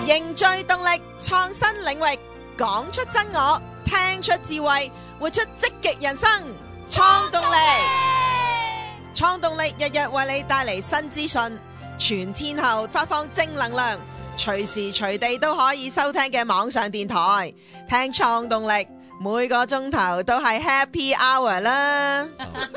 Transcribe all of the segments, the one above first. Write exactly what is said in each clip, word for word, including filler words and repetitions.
凝聚動力，創新領域，講出真我，聽出智慧，活出積極人生。創動力，創動力日日為你帶嚟新資訊，全天候發放正能量，隨時隨地都可以收聽嘅網上電台，聽創動力，每個鐘頭都係 Happy Hour 啦。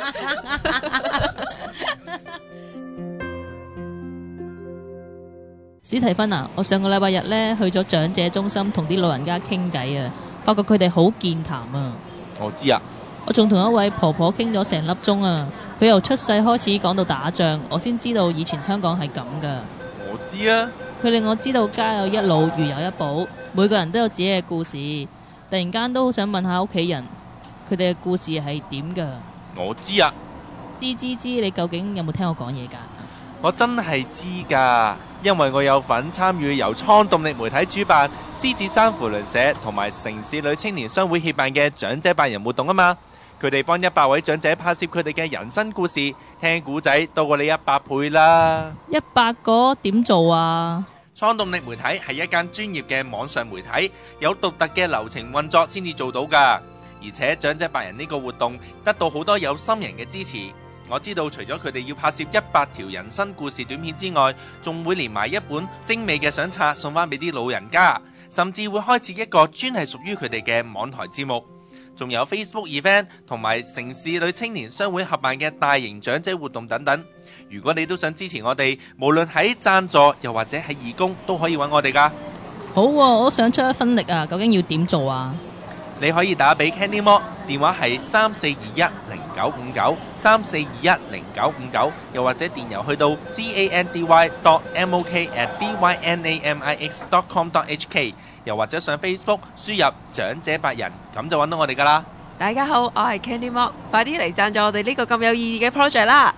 史提芬啊，我上個禮拜日咧去咗長者中心同啲老人家傾偈啊，發覺佢哋好健談啊。 我知啊， 我仲同一位婆婆傾咗成粒鐘啊，佢由出世開始講到打仗，我先知道以前香港係咁噶。 我知啊， 佢令我知道家有一老如有一寶，每個人都有自己嘅故事。突然間都好想問下屋企人，佢哋嘅故事係點噶？ 我知啊， 知知知，你究竟有冇聽我講嘢噶？ 我真係知㗎，因為我有份參與由創動力媒體主辦、獅子山扶輪社同埋城市女青年商會協辦嘅長者百人活動啊嘛。佢哋幫一百位長者拍攝佢哋嘅人生故事，聽古仔多過你一百倍啦。 一百個點做啊？ 創動力媒體係一間專業嘅網上媒體，有獨特嘅流程運作先至做到㗎。而且長者百人呢個活動得到好多有心人嘅支持。我知道除咗佢哋要拍攝一百條人生故事短片之外，仲會連埋一本精美嘅相冊送翻俾啲老人家，甚至會開設一個專係屬於佢哋嘅網台節目，仲有 Facebook event 同埋城市女青年商會合辦嘅大型長者活動等等。如果你都想支持我哋，無論喺贊助又或者係義工，都可以揾我哋噶。 好啊，我都想出一分力啊，究竟要點做啊？ 你可以打俾 Candy Mo， 電話係三四二一零九五九 三四二一零九五九，又或者電郵去到 candy dot mok at dynamix dot com dot hk， 又或者上 Facebook 輸入長者百人，咁就揾到我哋噶啦。 大家好，我係 Candy Mo， 快啲嚟贊助我哋呢個咁有意義嘅 project 啦！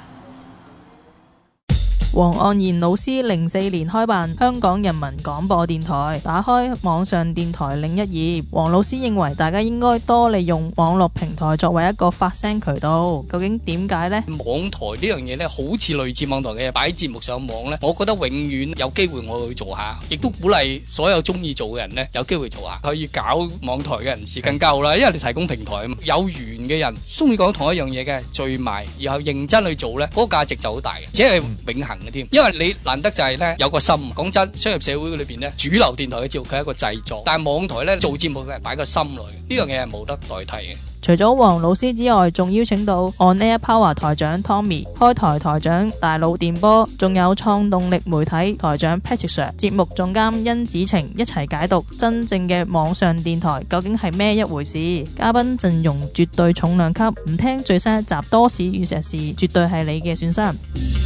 黃岸然老師零四年開辦香港人民廣播電台，打開網上電台另一頁。黃老師認為大家應該多利用網絡平台作為一個發聲渠道，究竟點解呢？ 網台呢樣嘢呢，好似類似網台嘅擺節目上網呢，我覺得永遠有機會我去做下，亦都鼓勵所有中意做嘅人呢，有機會做下，可以搞網台嘅人士更加好啦，因為你提供平台啊嘛，有緣嘅人中意講同一樣嘢嘅聚埋，然後認真去做呢，嗰個價值就好大嘅，只係永恆。因為你難得就係咧有個心，講真，商業社會裏邊咧，主流電台嘅節目佢係一個製作，但係網台咧做節目嘅係擺個心來嘅，呢樣嘢係冇得代替嘅。 除咗黃老師之外，仲邀請到 On Air Power 台長 Tommy、開台台長大佬電波，仲有創動力媒體台長 Patrick Sir、節目總監甄子晴一齊解讀真正嘅網上電台究竟係咩一回事。嘉賓陣容絕對重量級，唔聽最新一集多士與碩士，絕對係你嘅損失。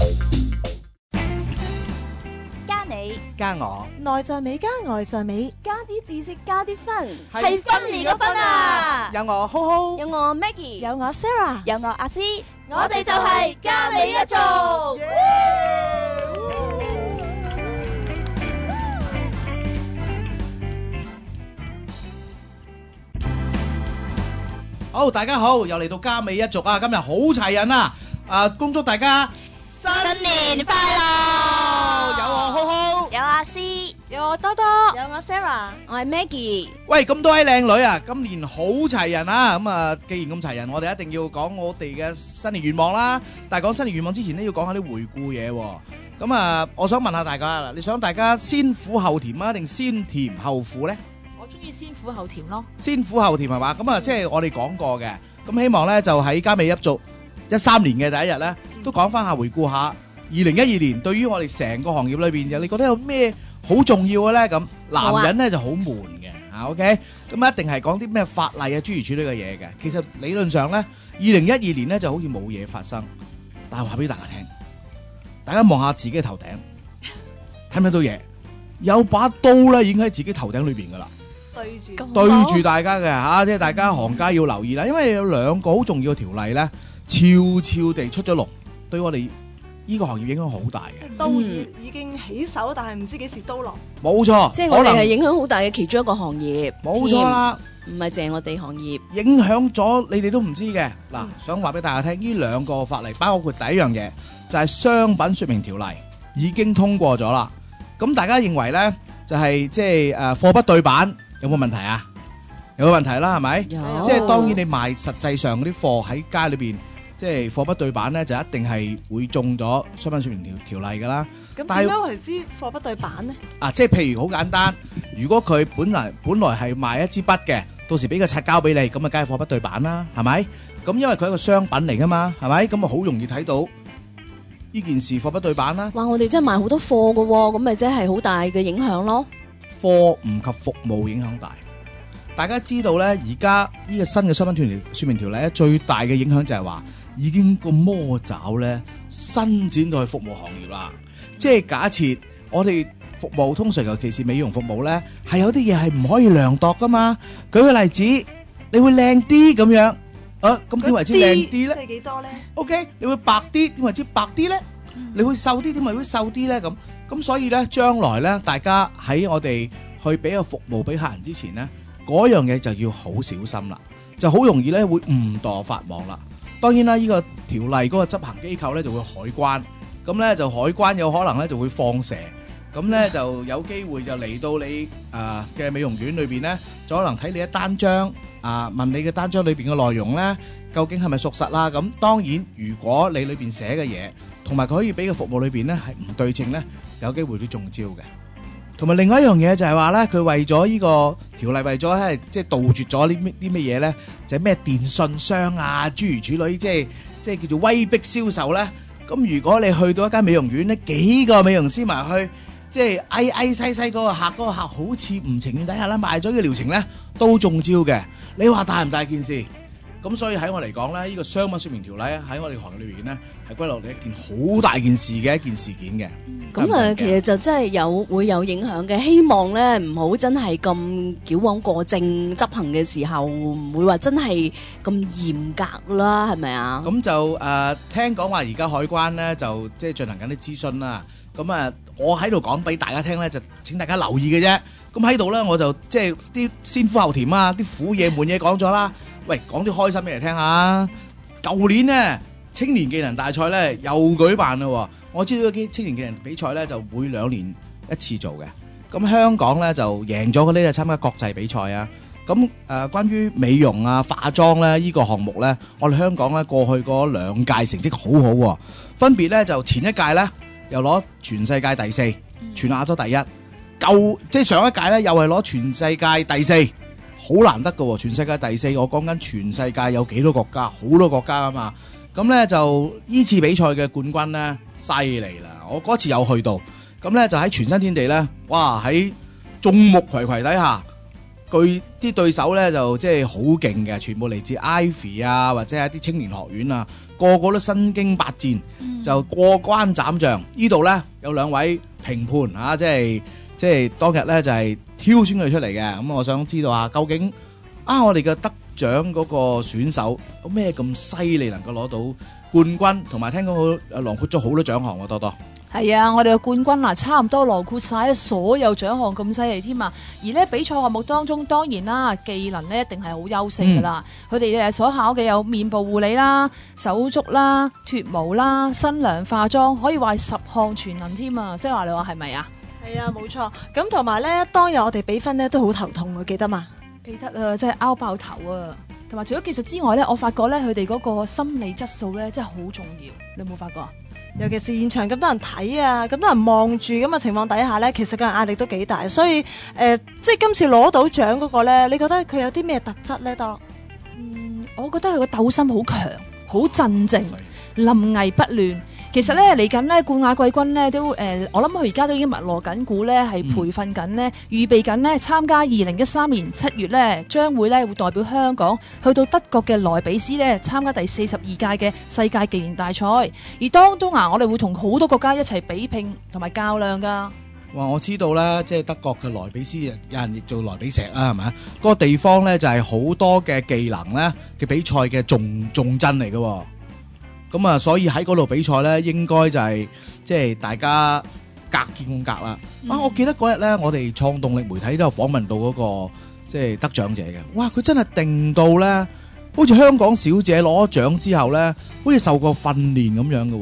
加我， 內在美加外在美， 加啲知識加啲分， 係分年嘅分啊！ 有我浩浩， 有我 Maggie， 有我 Sarah， 有我阿詩，我哋就係加美一族。 好，大家好，又嚟到加美一族啊！今日好齊人啊！啊，恭祝大家新年快樂！ 有我浩浩， 有阿詩， 有我多多， 有我 Sarah，我係 Maggie。 喂，咁多位靚女啊，今年好齊人啊！咁啊，既然咁齊人，我哋一定要講我哋嘅新年願望啦。但係講新年願望之前呢，要講下啲回顧嘢。咁啊，我想問下大家啦，你想大家先苦後甜啊，定先甜後苦呢？ 我中意先苦後甜咯。 先苦後甜係嘛？咁啊，即係我哋講過嘅。咁希望呢，就喺加美一族一三年嘅第一日呢，都講翻下回顧下二零一二年對於我哋成個行業裏邊，你覺得有咩好重要嘅呢？咁男人呢就好悶嘅嚇 ，OK？咁一定係講啲咩法例啊、諸如此類嘅嘢嘅。其實理論上呢，二零一二年呢就好似冇嘢發生，但係話俾大家聽，大家望下自己嘅頭頂，睇唔睇到嘢？有把刀呢已經喺自己頭頂裏邊噶啦， 對住對住大家嘅嚇，即係大家行家要留意啦，因為有兩個好重要嘅條例呢，悄悄地出咗籠，對我哋呢個行業影響好大嘅。 刀已已經起手，但係唔知幾時刀落。 冇錯， 即係我哋係影響好大嘅其中一個行業。 冇錯啦， 唔係淨係我哋行業影響咗你哋都唔知嘅。嗱、嗯，想話俾大家聽，呢兩個法例包括第一樣嘢就係、是、商品說明條例已經通過咗啦。咁大家認為呢？ 就係即係誒貨不對版，有冇問題啊？有個問題啦，係咪？ 有即係當然你賣實際上嗰啲貨喺街裏邊，即係貨不對版咧，就一定係會中咗商品說明條條例㗎啦。 咁但係點樣為之貨不對版呢？ 啊，即係譬如好簡單，如果佢本來本來係賣一支筆嘅，到時俾個擦膠俾你，咁啊梗係貨不對版啦，係咪？咁因為佢係一個商品嚟㗎嘛，係咪？咁啊好容易睇到呢件事貨不對版啦。 哇！我哋真係賣好多貨㗎喎，咁咪真係好大嘅影響咯。 貨唔及服務影響大。大家知道咧，而家呢個新嘅商品條說明條例咧，最大嘅影響就係話已經個魔爪咧伸展到去服務行業啦。即係假設我哋服務通常尤其是美容服務咧，係有啲嘢係唔可以量度噶嘛。舉個例子，你會靚啲咁樣，啊咁點為之靚啲咧？ 即係幾多咧 ？OK，你會白啲，點為之白啲咧？你會瘦啲，點為之瘦啲咧？咁咁所以咧，將來咧，大家喺我哋去俾個服務俾客人之前咧，嗰樣嘢就要好小心啦，就好容易咧會誤墮法網啦。當然啦，呢個條例嗰個執行機構咧就會海關，咁咧就海關有可能咧就會放蛇，咁咧就有機會就嚟到你啊嘅美容院裏邊咧，就可能睇你一單張啊，問你嘅單張裏邊嘅內容咧，究竟係咪屬實啦？咁當然，如果你裏邊寫嘅嘢同埋佢可以俾嘅服務裏邊咧係唔對稱咧，有機會都中招嘅。同埋另外一樣嘢就係話咧，佢為咗呢個條例，為咗咧即係杜絕咗啲咩啲咩嘢咧，就係咩電信商啊諸如此類，即係即係叫做威逼銷售咧。咁如果你去到一間美容院咧，幾個美容師埋去，即係嗌嗌西西嗰個客，嗰個客好似唔情願底下咧賣咗個療程咧，都中招嘅。你話大唔大件事？咁所以喺我嚟講咧，呢個商品說明條例喺我哋行業裏邊咧，係歸落嚟一件好大件事嘅一件事件嘅。 咁啊，其實就真係有會有影響嘅。希望咧唔好真係咁矯枉過正執行嘅時候，唔會話真係咁嚴格啦，係咪啊？ 咁就誒聽講話而家海關咧就即係進行緊啲諮詢啦。咁啊，我喺度講俾大家聽咧，就請大家留意嘅啫。咁喺度咧，我就即係啲先苦後甜啊，啲苦嘢悶嘢講咗啦。喂，講啲開心嘅嚟聽下。舊年呢，青年技能大賽咧又舉辦啦。我知道啲青年技能比賽咧就每兩年一次做嘅。咁香港咧就贏咗嗰啲就參加國際比賽啊。咁誒、呃，關於美容啊、化妝咧呢個項目咧，我哋香港咧過去嗰兩屆成績好好喎。分別咧就前一屆咧又攞全世界第四，全亞洲第一。舊即係上一屆咧又係攞全世界第四。好難得㗎喎，全世界第四，我講緊全世界有幾多國家，好多國家啊嘛。咁呢就呢次比賽嘅冠軍呢，犀利啦！我嗰次有去到，咁呢就喺全新天地呢，哇喺眾目睽睽底下，佢啲對手呢就即係好勁嘅，全部嚟自 Ivy 啊，或者係一啲青年學院啊，個個都身經百戰，嗯、就過關斬將。呢度呢有兩位評判啊，即係即係當日呢就係、是。挑選佢出嚟嘅，咁我想知道下究竟啊，我哋嘅得獎嗰個選手有咩咁犀利，能夠攞到冠軍，同埋聽講佢囊括咗好多獎項喎，多多。 係啊，我哋嘅冠軍嗱，差唔多囊括晒所有獎項咁犀利添啊！而呢比賽項目當中，當然啦，技能呢一定係好優勝噶啦。佢哋誒所考嘅有面部護理啦、手足啦、脫毛啦、新娘化妝，可以話係十項全能添啊！即係話你話係咪啊？ 係啊，冇錯。咁同埋咧，當日我哋比分咧都好頭痛，記得嘛？ 記得啊，真係拗爆頭啊！同埋除咗技術之外咧，我發覺咧佢哋嗰個心理質素咧真係好重要。你有冇發覺啊？ 尤其是現場咁多人睇啊，咁多人望住咁嘅情況底下咧，其實個人壓力都幾大。所以誒、呃，即係今次攞到獎嗰個咧，你覺得佢有啲咩特質咧？多嗯，我覺得佢個鬥心好強，好鎮靜，臨危不亂。其實咧嚟緊咧冠亞季軍咧都誒、呃，我諗佢而家都已經密鑼緊鼓咧，係培訓緊呢，預備緊呢參加二零一三年七月咧，將會咧會代表香港去到德國嘅萊比錫咧參加第四十二屆嘅世界技能大賽。而當中啊，我哋會同好多國家一齊比拼同埋較量噶。 哇！我知道啦，即係德國嘅萊比錫，有人亦做萊比錫啊，係咪啊？嗰個地方咧就係好多嘅技能咧嘅比賽嘅重重鎮嚟嘅。咁啊，所以喺嗰度比賽咧，應該就係即係大家隔見咁隔啦。啊，我記得嗰日咧，我哋創動力媒體都有訪問到嗰個即係得獎者嘅。哇，佢真係定到咧，好似香港小姐攞咗獎之後咧，好似受過訓練咁樣嘅。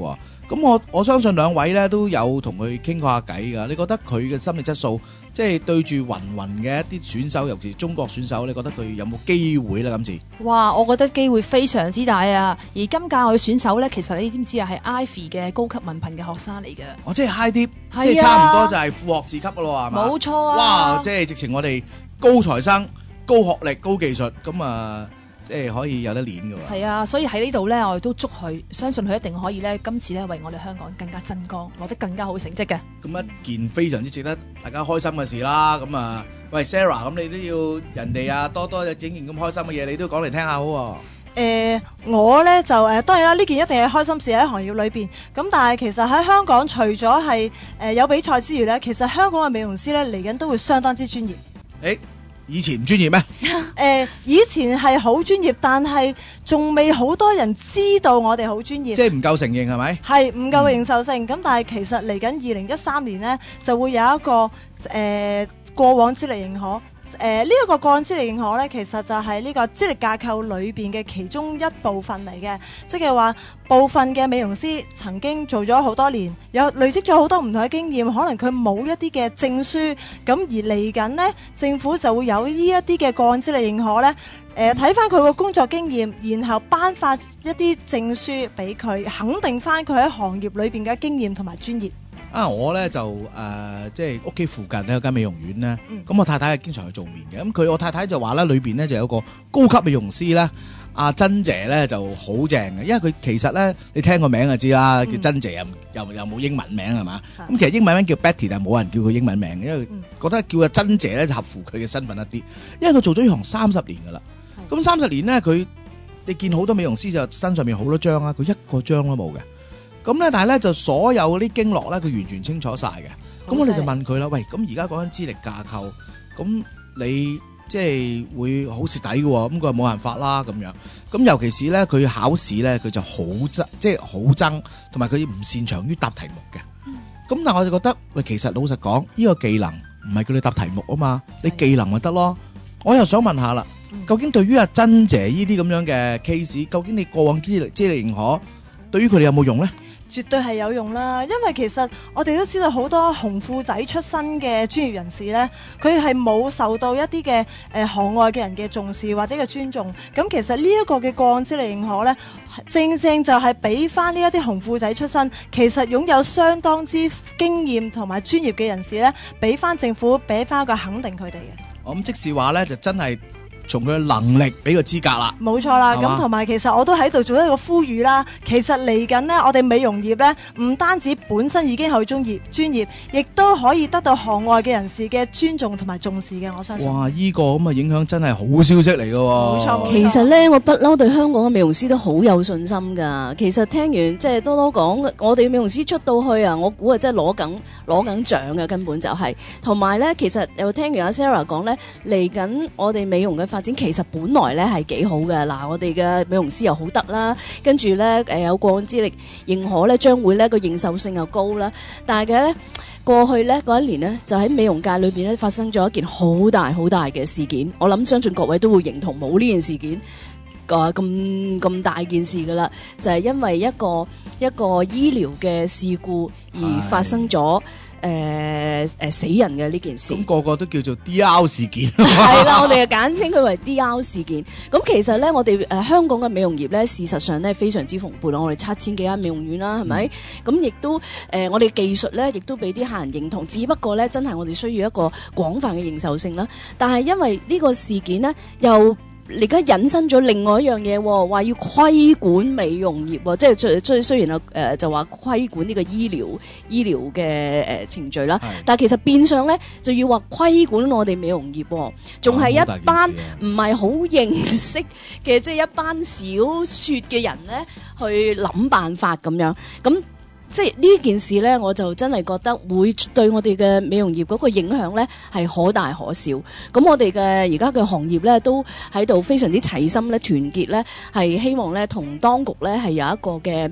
咁我我相信兩位咧都有同佢傾過下偈㗎。你覺得佢嘅心理質素，即係對住芸芸嘅一啲選手，尤其是中國選手，你覺得佢有冇機會咧？今次哇，我覺得機會非常之大啊！而今屆我嘅選手呢，其實你知唔知啊？係 Ivy 嘅高級文憑嘅學生嚟嘅。 哦，即係 high 啲， 係啊即係差唔多就係副學士級㗎咯，係嘛？ 冇錯啊！ 哇，即係直情我哋高材生、高學歷、高技術，咁啊，即係可以有得練㗎喎。 係啊，所以喺呢度呢，我哋都祝佢，相信佢一定可以呢，今次呢，為我哋香港更加增光，攞得更加好成績嘅。 咁一件非常之值得大家開心嘅事啦。咁啊，喂 Sarah，咁你都要人哋啊多多整件咁開心嘅嘢，你都講嚟聽下好喎。 誒、我呢就誒、當然啦，呢件一定係開心事喺行業裏邊。咁但係其實喺香港，除咗係誒有比賽之餘呢，其實香港嘅美容師呢嚟緊都會相當之專業。 誒，以前唔專業咩？ 誒、以前係好專業，但係仲未好多人知道我哋好專業。 即係唔夠承認係咪？ 係唔夠認受性，咁、但係其實嚟緊二零一三年呢，就會有一個誒、過往資歷認可。誒呢一個個案資歷認可呢，其實就係呢個資歷架構裏邊嘅其中一部分嚟嘅，即係話部分嘅美容師曾經做咗好多年，有累積咗好多唔同嘅經驗，可能佢冇一啲嘅證書，咁而嚟緊呢，政府就會有呢一啲嘅個案資歷認可呢。誒睇翻佢個工作經驗，然後頒發一啲證書俾佢，肯定翻佢喺行業裏邊嘅經驗同埋專業。 啊，我咧就誒、呃即係屋企附近咧有間美容院咧，咁、 嗯我太太係經常去做面嘅，咁佢我太太就話咧裏邊咧就有個高級美容師咧，阿珍姐咧就好正嘅，因為佢其實咧你聽個名就知啦，叫珍姐又唔又又冇英文名係嘛，咁、 係其實英文名叫 Betty，但係冇人叫佢英文名嘅，因為嗯覺得叫阿珍姐咧就合乎佢嘅身份一啲，因為佢做咗呢行三十年噶啦，咁三十年咧佢你見好多美容師就身上面好多章啊，佢一個章都冇嘅。咁咧，但係咧就所有嗰啲經絡咧，佢完全清楚晒嘅。咁我哋就問佢啦，喂，咁而家講緊資歷架構，咁你即係會好蝕底嘅喎。咁佢話冇辦法啦咁樣。咁尤其是咧，佢考試咧，佢就好憎，即係好憎，同埋佢唔擅長於答題目嘅。咁、但係我就覺得，喂，其實老實講，呢、個技能唔係叫你答題目啊嘛，你技能咪得咯。我又想問下啦，究竟對於阿珍姐呢啲咁樣嘅 case，究竟你過往資歷資歷認可，對於佢哋有冇用咧？ 絕對係有用啦，因為其實我哋都知道好多紅褲仔出身嘅專業人士呢，佢係冇受到一啲嘅誒行外嘅人嘅重視或者嘅尊重。咁其實呢一個嘅個案資歷認可呢，正正就係俾翻呢一啲紅褲仔出身，其實擁有相當之經驗同埋專業嘅人士呢，俾翻政府俾翻一個肯定佢哋嘅。 我咁即是話咧，就真係從佢嘅能力俾個資格啦。 冇錯啦， 係嘛咁同埋其實我都喺度做一個呼籲啦。其實嚟緊呢，我哋美容業呢，唔單止本身已經係專業專業，亦都可以得到行外嘅人士嘅尊重同埋重視嘅。我相信。 哇！依、個咁嘅影響真係好消息嚟嘅喎。 冇錯冇錯其實咧，我不嬲對香港嘅美容師都好有信心㗎。其實聽完即係多多講，我哋美容師出到去啊，我估啊真係攞緊攞緊獎嘅，根本就係、同埋咧，其實又聽完阿 Sarah 講咧，嚟緊我哋美容嘅發展其實本來咧係幾好嘅。嗱，我哋嘅美容師又好得啦，跟住咧誒有個案資歷認可咧，將會咧個認受性又高啦。但係嘅咧過去咧嗰一年呢，就喺美容界裏邊咧發生咗一件好大好大嘅事件。我諗相信各位都會認同冇呢件事件個咁咁大件事噶啦，就係、因為一個一個醫療嘅事故而發生咗誒誒死人嘅呢件事。 咁、個個都叫做 D R 事件。 係啦，我哋就簡稱佢為 D R 事件。咁其實咧，我哋誒、呃、香港嘅美容業咧，事實上咧非常之蓬勃啦。我哋七千幾間美容院啦，係咪？咁亦、都誒、呃，我哋技術咧，亦都俾啲客人認同。只不過咧，真係我哋需要一個廣泛嘅認受性啦。但係因為呢個事件呢，又而家引申咗另外一樣嘢喎，話要規管美容業喎，即係雖雖雖然啊誒、呃、就話規管呢個醫療醫療嘅誒、呃、程序啦，但係其實變相咧就要話規管我哋美容業喎，仲係一班唔係好認識嘅，即係一班小撮嘅人咧去諗辦法咁樣咁。即係呢件事呢，我就真係覺得會對我哋嘅美容業嗰個影響呢係可大可小。咁我哋嘅而家嘅行業呢，都喺度非常之齊心咧，團結呢係希望呢同當局呢係有一個嘅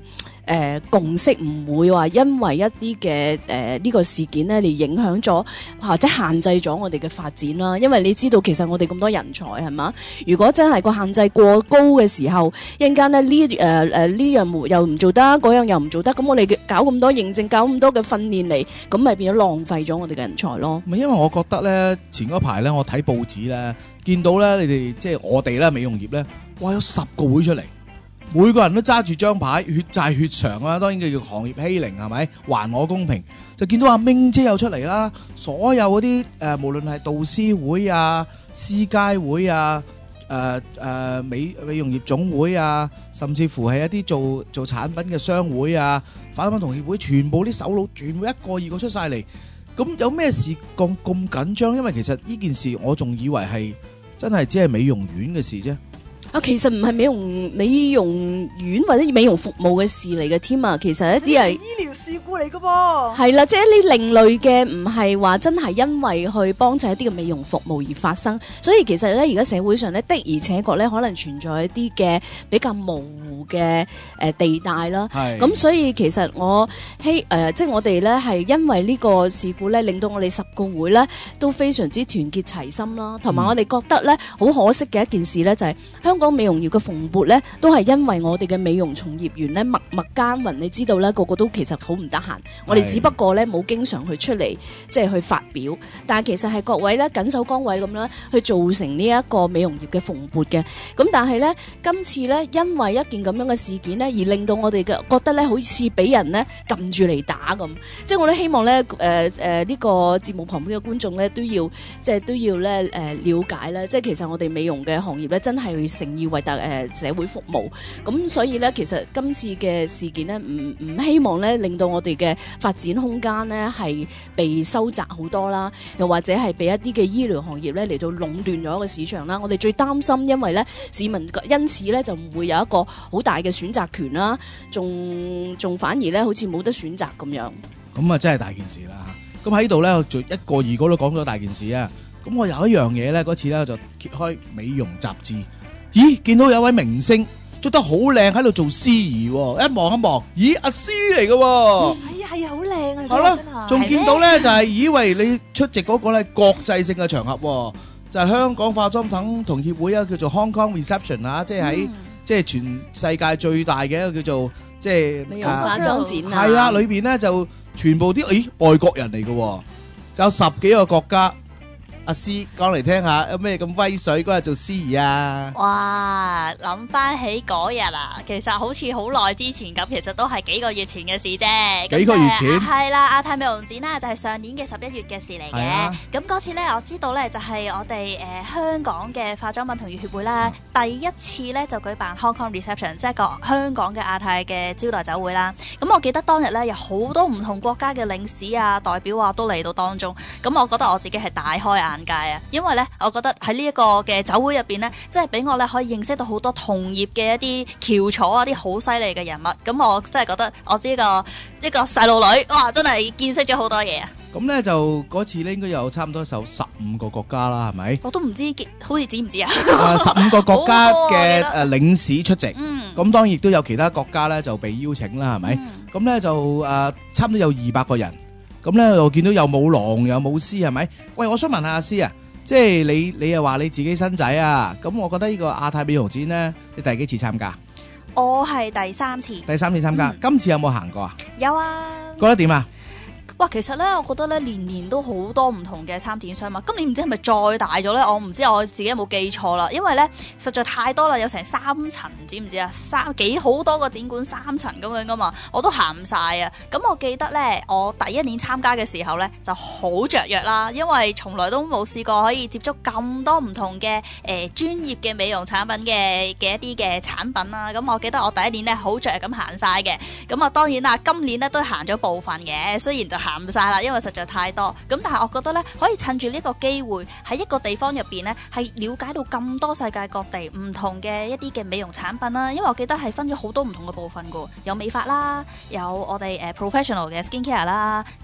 誒共識，唔會話因為一啲嘅誒呢個事件咧嚟影響咗或者限制咗我哋嘅發展啦。因為你知道其實我哋咁多人才係嘛，如果真係個限制過高嘅時候，一陣間咧呢誒誒呢樣又唔做得，嗰樣又唔做得，咁我哋搞咁多認證，搞咁多嘅訓練嚟，咁咪變咗浪費咗我哋嘅人才咯。 因為我覺得咧，前嗰排咧，我睇報紙咧，見到咧你哋即係我哋咧美容業咧，哇有十個會出嚟。每個人都揸住張牌，血債血償啊！當然叫行業欺凌係咪？還我公平，就見到阿明姐又出嚟啦。所有嗰啲誒，無論係導師會啊、師街會啊、誒、呃、誒、呃、美美容業總會啊，甚至乎係一啲做做產品嘅商會啊、反貪同協會，全部啲首腦全部一個二個出晒嚟。咁有咩事咁咁緊張？因為其實呢件事我仲以為係真係只係美容院嘅事啫。 啊，其實唔係美容美容院或者美容服務嘅事嚟嘅添啊，其實一啲係醫療事故嚟嘅噃。 係啦，即係一啲另類嘅，唔係話真係因為去幫襯一啲嘅美容服務而發生。所以其實咧，而家社會上咧的而且確咧，可能存在一啲嘅比較模糊嘅誒地帶啦。 係。 咁所以其實我希誒、呃，即係我哋咧係因為呢個事故咧，令到我哋十個會咧都非常之團結齊心啦。同埋我哋覺得咧，好可惜嘅一件事咧，就係香港美容業嘅蓬勃咧，都係因為我哋嘅美容從業員咧默默耕耘。你知道咧，個個都其實好唔得閒，我哋只不過咧冇經常去出嚟即係去發表，但係其實係各位咧緊守崗位咁樣去造成呢一個美容業嘅蓬勃嘅。咁但係咧今次咧因為一件咁樣嘅事件咧，而令到我哋嘅覺得咧好似俾人咧撳住嚟打咁。即係我都希望咧誒誒呢個節目旁邊嘅觀眾咧都要即係都要咧誒了解咧，即係其實我哋美容嘅行業咧真係誠意為大誒社會服務。咁所以咧其實今次嘅事件咧唔唔希望咧令到我哋嘅發展空間咧係被收窄好多啦，又或者係被一啲嘅醫療行業咧嚟到壟斷咗個市場啦。我哋最擔心，因為咧市民因此咧就唔會有一個好大嘅選擇權啦，仲仲反而咧好似冇得選擇咁樣。 咁啊真係大件事啦。咁喺度咧就一個二個都講咗大件事啊。咁我有一樣嘢咧，嗰次咧就揭開美容雜誌，咦見到有位明星着得好靚喺度做司儀，一望一望，咦阿師嚟嘅喎， 係啊係啊，好靚啊！ 係咯，仲見到咧就係以為你出席嗰個咧國際性嘅場合，就係香港化妝品同協會啊，叫做 Hong Kong Reception 啊，即係喺即係全世界最大嘅一個叫做即係美容化妝展啊， 係啊，裏邊咧就全部啲咦外國人嚟嘅，就有十幾個國家。阿師講嚟聽下，有咩咁威水嗰日做司儀啊？ 哇！諗翻起嗰日啊，其實好似好耐之前咁，其實都係幾個月前嘅事啫。 幾個月前係啦，亞太美容展啦，就係上年嘅十一月嘅事嚟嘅。咁嗰次咧，我知道咧就係我哋誒香港嘅化妝品同業協會啦，第一次咧就舉辦 Hong Kong Reception， 即係個香港嘅亞太嘅招待酒會啦。咁我記得當日咧有好多唔同國家嘅領事啊、代表啊都嚟到當中。咁我覺得我自己係大開眼界啊！因為咧，我覺得喺呢一個嘅酒會入邊咧，即係俾我咧可以認識到好多同業嘅一啲翹楚啊，啲好犀利嘅人物。咁我真係覺得我知個一個細路女，哇！真係見識咗好多嘢啊！ 咁咧就嗰次咧應該有差唔多有十五個國家啦，係咪？ 我都唔知，好似知唔知啊？ 十五個國家嘅誒領事出席， 嗯， 咁當然亦都有其他國家咧就被邀請啦，係咪？咁咧就誒差唔多有二百個人。咁咧我見到有舞龍有舞獅，係咪？喂，我想問下阿師啊，即係你你又話你自己新仔啊，咁我覺得呢個亞太美容展咧，你第幾次參加？ 我係第三次。 第三次參加，今次有冇行過啊？ 有啊。 覺得點啊？ 哇，其實咧，我覺得咧，年年都好多唔同嘅參展商嘛。今年唔知係咪再大咗咧？我唔知我自己有冇記錯啦。因為咧，實在太多啦，有成三層，知唔知啊？三幾好多個展館，三層咁樣噶嘛，我都行唔晒啊。咁我記得咧，我第一年參加嘅時候咧，就好雀躍啦，因為從來都冇試過可以接觸咁多唔同嘅誒專業嘅美容產品嘅嘅一啲嘅產品啦。咁我記得我第一年咧好雀躍咁行晒嘅。咁啊，當然啦，今年咧都行咗部分嘅，雖然就行唔晒啦，因為實在太多。咁但係我覺得咧，可以趁住呢個機會喺一個地方入邊咧，係了解到咁多世界各地唔同嘅一啲嘅美容產品啦。因為我記得係分咗好多唔同嘅部分噶，有美髮啦，有我哋誒 professional 嘅 skin care 啦，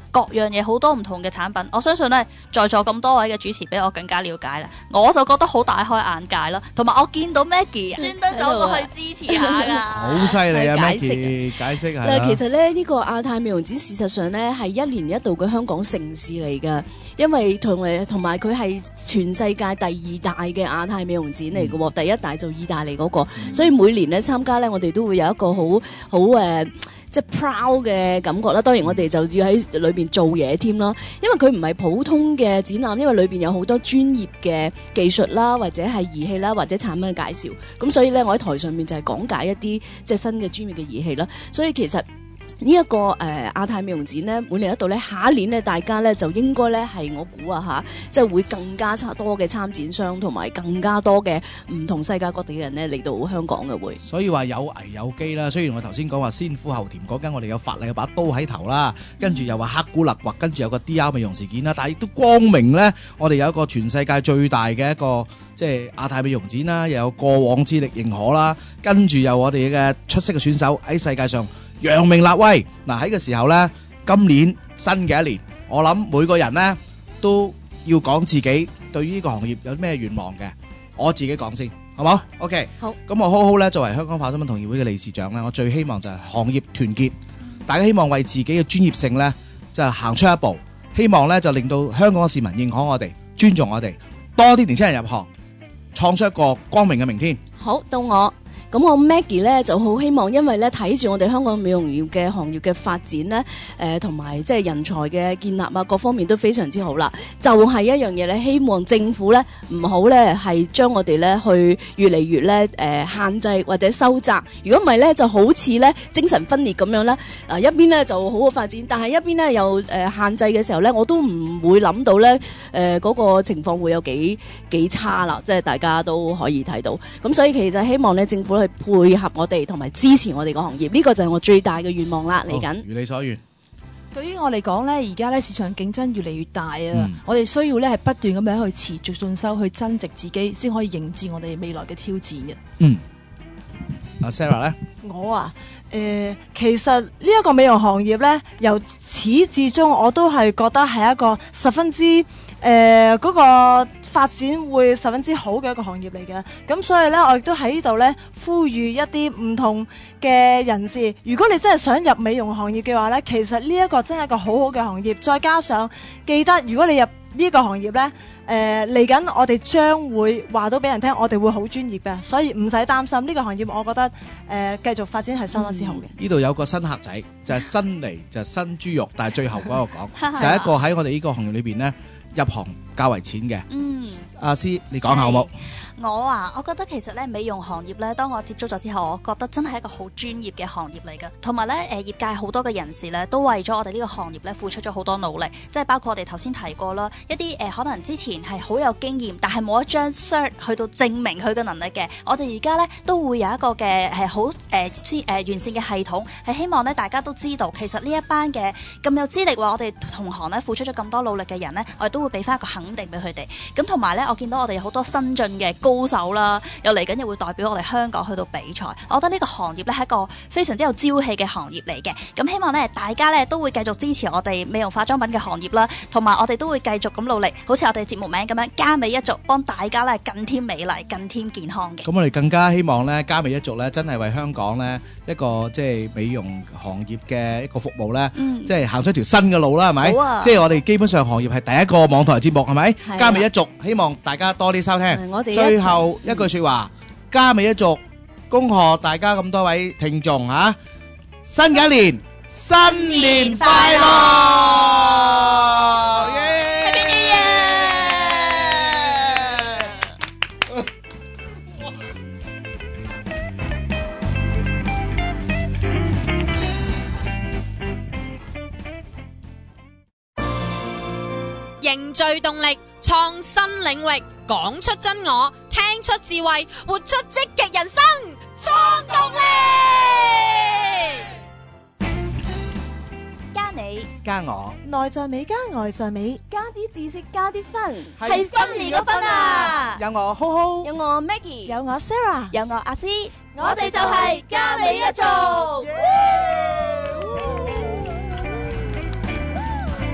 各樣嘢好多唔同嘅產品。我相信呢，在座咁多位嘅主持比我更加了解啦，我就覺得好大開眼界啦。同埋我見到 Maggie 專登走過去支持下㗎， 好犀利啊解釋 ！Maggie 解釋係啦嗱，其實咧呢個亞太美容展事實上咧係一年一度嘅香港盛事嚟㗎，因為同誒同埋佢係全世界第二大嘅亞太美容展嚟嘅喎，第一大就意大利嗰個，所以每年咧參加咧我哋都會有一個好好誒。即係 proud 嘅感覺啦，當然我哋就要喺裏邊做嘢添啦，因為佢唔係普通嘅展覽，因為裏邊有好多專業嘅技術啦，或者係儀器啦，或者產品嘅介紹，咁所以咧我喺台上面就係講解一啲即係新嘅專業嘅儀器啦，所以其實呢、這、一個誒、呃、亞太美容展呢，每年一度呢，下一年呢，大家呢就應該呢係我估啊嚇，即係會更加多嘅參展商同埋更加多嘅唔同世界各地嘅人呢嚟到香港嘅會。 所以話有危有機啦。雖然我頭先講話先苦後甜，嗰間我哋有法例有把刀喺頭啦，跟住又話黑古勒或跟住有個 D R 美容事件啦，但係亦都光明呢，我哋有一個全世界最大嘅一個即係亞太美容展啦，又有過往之力認可啦，跟住有我哋嘅出色嘅選手喺世界上揚名立威。嗱喺個時候呢，今年新嘅一年，我諗每個人呢都要講自己對於呢個行業有咩願望嘅。我自己講先，好冇 ？OK， 好。 咁我好好呢，作為香港化妝品同業會嘅理事長呢，我最希望就係行業團結，大家希望為自己嘅專業性呢，就行出一步，希望呢就令到香港嘅市民認可我哋，尊重我哋，多啲年輕人入行，創出一個光明嘅明天。 好，到我。咁我 Maggie 咧就好希望，因為咧睇住我哋香港美容業嘅行業嘅發展咧，誒同埋即係人才嘅建立啊，各方面都非常之好啦。就係、是、一樣嘢咧，希望政府咧唔好咧係將我哋咧去越嚟越咧誒、呃、限制或者收窄。如果唔係咧，就好似咧精神分裂咁樣咧，啊一邊咧就好好發展，但係一邊咧又誒、呃、限制嘅時候咧，我都唔會諗到咧誒嗰個情況會有幾幾差啦。即係大家都可以睇到。咁所以其實希望咧政府去配合我哋同埋支持我哋個行業，呢、這個就係我最大嘅願望啦。嚟緊， 如你所願。 對於我嚟講呢，而家呢市場競爭越嚟越大啊！ 嗯、 我哋需要呢係不斷咁樣去持續進修，去增值自己，先可以迎接我哋未來嘅挑戰嘅。 嗯，阿 Sarah 呢？ 我啊，誒、呃，其實呢一個美容行業呢，由始至終我都係覺得係一個十分之誒嗰、呃那個。發展會十分之好嘅一個行業嚟嘅，咁所以呢，我亦都喺呢度呢呼籲一啲唔同嘅人士，如果你真係想入美容行業嘅話呢，其實呢一個真係一個好好嘅行業，再加上記得如果你入呢個行業呢，誒嚟緊我哋將會話到俾人聽，我哋會好專業嘅，所以唔使擔心呢個行業，我覺得誒、呃、繼續發展係相當之好嘅。 呢度有個新客仔，就係、是、新嚟就係、是、新豬肉，但係最後嗰個講就係一個喺我哋呢個行業裏邊呢。入行較為淺嘅，嗯，阿師你講下好冇？ 我啊，我覺得其實咧美容行業咧，當我接觸咗之後，我覺得真係一個好專業嘅行業嚟嘅。同埋咧，誒業界好多嘅人士咧，都為咗我哋呢個行業咧付出咗好多努力，即係包括我哋頭先提過啦，一啲誒、呃、可能之前係好有經驗，但係冇一張 cert 去到證明佢嘅能力嘅，我哋而家咧都會有一個嘅係好誒誒完善嘅系統，係希望咧大家都知道，其實呢一班嘅咁有資歷話我哋同行咧付出咗咁多努力嘅人咧，我哋都會俾翻一個肯定俾佢哋。咁同埋咧，我見到我哋有好多新進嘅高手啦，又嚟緊又會代表我哋香港去到比賽。我覺得呢個行業咧係一個非常之有朝氣嘅行業嚟嘅。咁希望咧大家咧都會繼續支持我哋美容化妝品嘅行業啦，同埋我哋都會繼續咁努力，好似我哋節目名咁樣嘉美一族，幫大家咧更添美麗、更添健康嘅。 咁我哋更加希望咧嘉美一族咧真係為香港咧一個即係美容行業嘅一個服務咧，嗯、即係行出一條新嘅路啦，係咪？好啊、即係我哋基本上行業係第一個網台節目，係咪？嘉美一族希望大家多啲收聽。我哋最後一句說話，嘉美一族恭賀大家咁多位聽眾吓，新嘅一年新年快樂！耶！ 凝聚動力，創新領域，講出真我，聽出智慧，活出積極人生，創動力。 加你， 加我， 內在美加外在美， 加啲知識，加啲分， 係分年個分啊！ 有我浩浩， 有我 Maggie， 有我 Sarah， 有我阿詩， 我哋就係加美一族。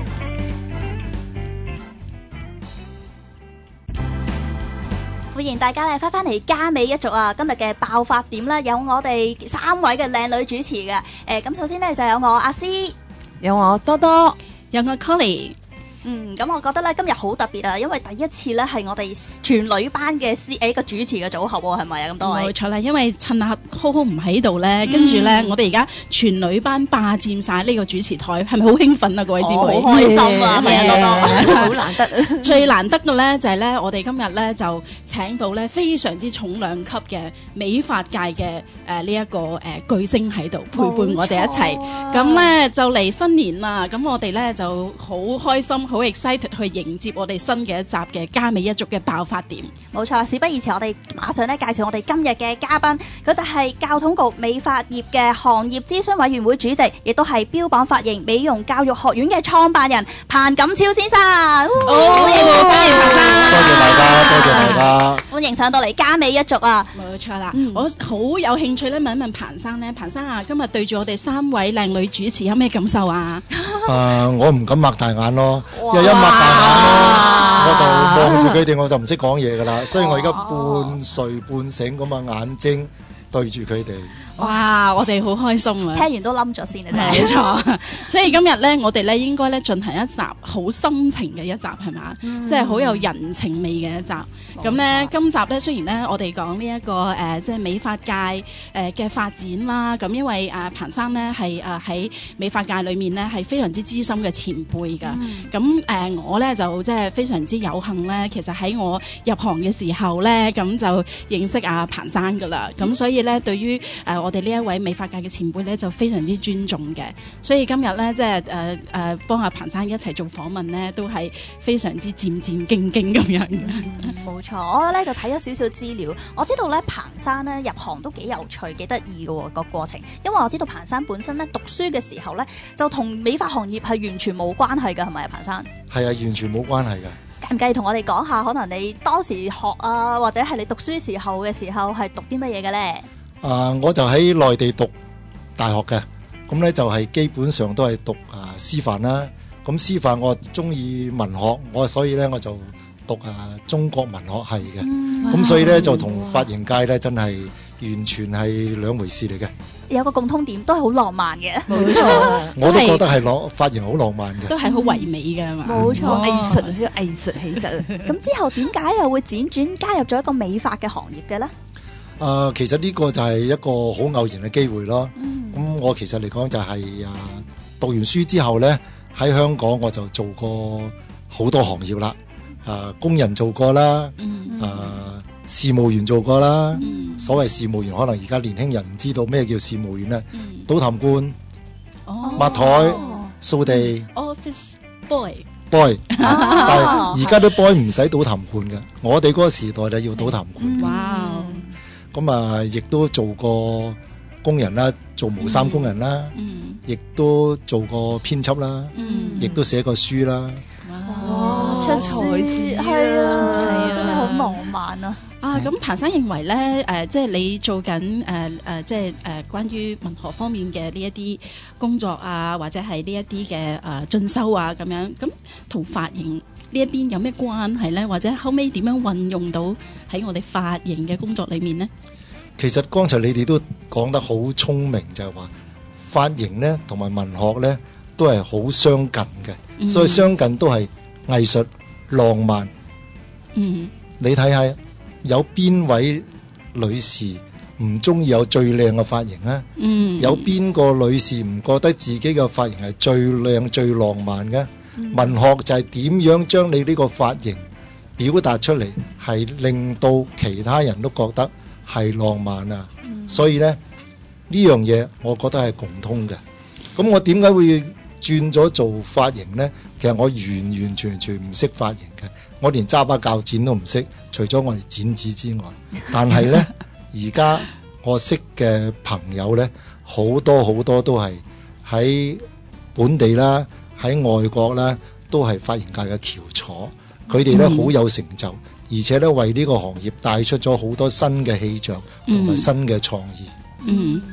歡迎大家咧翻返嚟嘉美一族啊！今日嘅爆發點咧有我哋三位嘅靚女主持嘅。誒，咁首先呢，就有我阿詩， 有我多多， 有我 Colly。 嗯，咁我覺得咧今日好特別啊，因為第一次咧係我哋全女班嘅 C A 個主持嘅組合喎，係咪啊？咁多位冇錯啦，因為趁阿浩浩唔喺度咧，跟住咧我哋而家全女班霸佔晒呢個主持台，係咪好興奮啊？各位姊妹， 好開心啊！係啊， 好難得。 最難得嘅咧就係咧，我哋今日咧就請到咧非常之重量級嘅美髮界嘅誒呢一個誒巨星喺度陪伴我哋一齊。咁咧就嚟新年啦，咁我哋咧就好開心，好 excited 去迎接我哋新嘅一集嘅嘉美一族嘅爆發點。 冇錯，事不宜遲，我哋馬上咧介紹我哋今日嘅嘉賓，佢就係教統局美髮業嘅行業諮詢委員會主席，亦都係標榜髮型美容教育學院嘅創辦人彭錦超先生。歡迎彭生， 多謝大家，多謝大家， 歡迎上到嚟嘉美一族啊！ 冇錯啦，我好有興趣咧問一問彭生咧，彭生啊，今日對住我哋三位靚女主持有咩感受啊？ 誒，我唔敢擘大眼咯，因為一擘大眼咧，我就望住佢哋，我就唔識講嘢噶啦，所以我而家半睡半醒咁啊，眼睛對住佢哋。 哇！我哋好開心啊！ 聽完都冧咗先啊！ 冇錯，所以今日咧，我哋咧應該咧進行一集好深情嘅一集，係嘛？嗯、即係好有人情味嘅一集。咁咧，今集咧雖然咧我哋講呢一個誒、呃，即係美髮界誒嘅發展啦。咁因為啊、呃、彭生咧係誒喺美髮界裏面咧係非常之資深嘅前輩㗎。咁誒、嗯呃、我咧就即係非常之有幸咧，其實喺我入行嘅時候咧，咁就認識阿、啊、彭生㗎啦。咁所以咧，對於誒、呃我哋呢一位美髮界嘅前輩咧，就非常之尊重嘅，所以今日咧，即係誒誒幫阿彭生一齊做訪問咧，都係非常之戰戰兢兢咁樣嘅。 冇錯、嗯，我咧就睇咗少少資料，我知道咧彭生咧入行都幾有趣、幾得意嘅喎個過程，因為我知道彭生本身咧讀書嘅時候咧，就同美髮行業係完全冇關係嘅，係咪啊？彭生係啊，完全冇關係嘅。 介唔介意同我哋講下，可能你當時學啊，或者係你讀書時候嘅時候係讀啲乜嘢嘅咧？ 啊、uh, 我就喺內地讀大學嘅，咁咧就係基本上都係讀啊師範啦。咁師範我中意文學，我所以咧我就讀啊中國文學系嘅。咁、嗯、所以咧就同髮型界咧真係完全係兩回事嚟嘅。 有個共通點都係好浪漫嘅， 冇錯。 我都覺得係攞髮型好浪漫嘅， 都係好唯美嘅嘛。 冇錯， 藝術呢個藝術氣質。 咁之後點解又會輾轉加入咗一個美髮嘅行業嘅咧？ 誒、呃，其實呢個就係一個好偶然嘅機會咯。咁、嗯、我其實嚟講就係、是、誒讀完書之後呢，喺香港我就做過好多行業啦。誒、呃，工人做過啦，誒、嗯呃，事務員做過啦。嗯、所謂事務員，可能而家年輕人唔知道咩叫事務員呢？嗯、倒痰罐、抹台、掃地、 office boy。 boy，但係而家啲 boy 唔使倒痰罐嘅，我哋嗰個時代就要倒痰罐。 哇！ 咁啊，亦都做過工人啦，做毛衫工人啦，亦、嗯、都做過編輯啦，亦、嗯、都寫過書啦。 哇！出書係啊，真係好浪漫啊！ 啊，咁彭生認為咧，誒、呃，即係你做緊誒誒，即係誒、呃，關於文學方面嘅呢一啲工作啊，或者係呢一啲嘅誒進修啊，咁樣，咁同髮型呢一邊有咩關係咧？或者後尾點樣運用到喺我哋髮型嘅工作裏面呢？ 其實剛才你哋都講得好聰明，就係話髮型咧同埋文學咧都係好相近嘅，嗯、所以相近都係藝術浪漫。嗯，你睇下。有邊位女士唔中意有最靚嘅髮型呢？嗯、有邊個女士唔覺得自己嘅髮型係最靚最浪漫嘅？嗯、文學就係點樣將你呢個髮型表達出嚟，係令到其他人都覺得係浪漫啊！嗯、所以呢，呢樣嘢我覺得係共通嘅。咁我點解會轉咗做髮型呢？其實我完完全全唔識髮型嘅。我連揸把鉸剪都唔識，除咗我哋剪紙之外。但係呢，而家我識嘅朋友呢，好多好多都係喺本地啦，喺外國啦，都係髮型界嘅翹楚。佢哋呢好有成就，而且呢為呢個行業帶出咗好多新嘅氣象同埋新嘅創意。 嗯。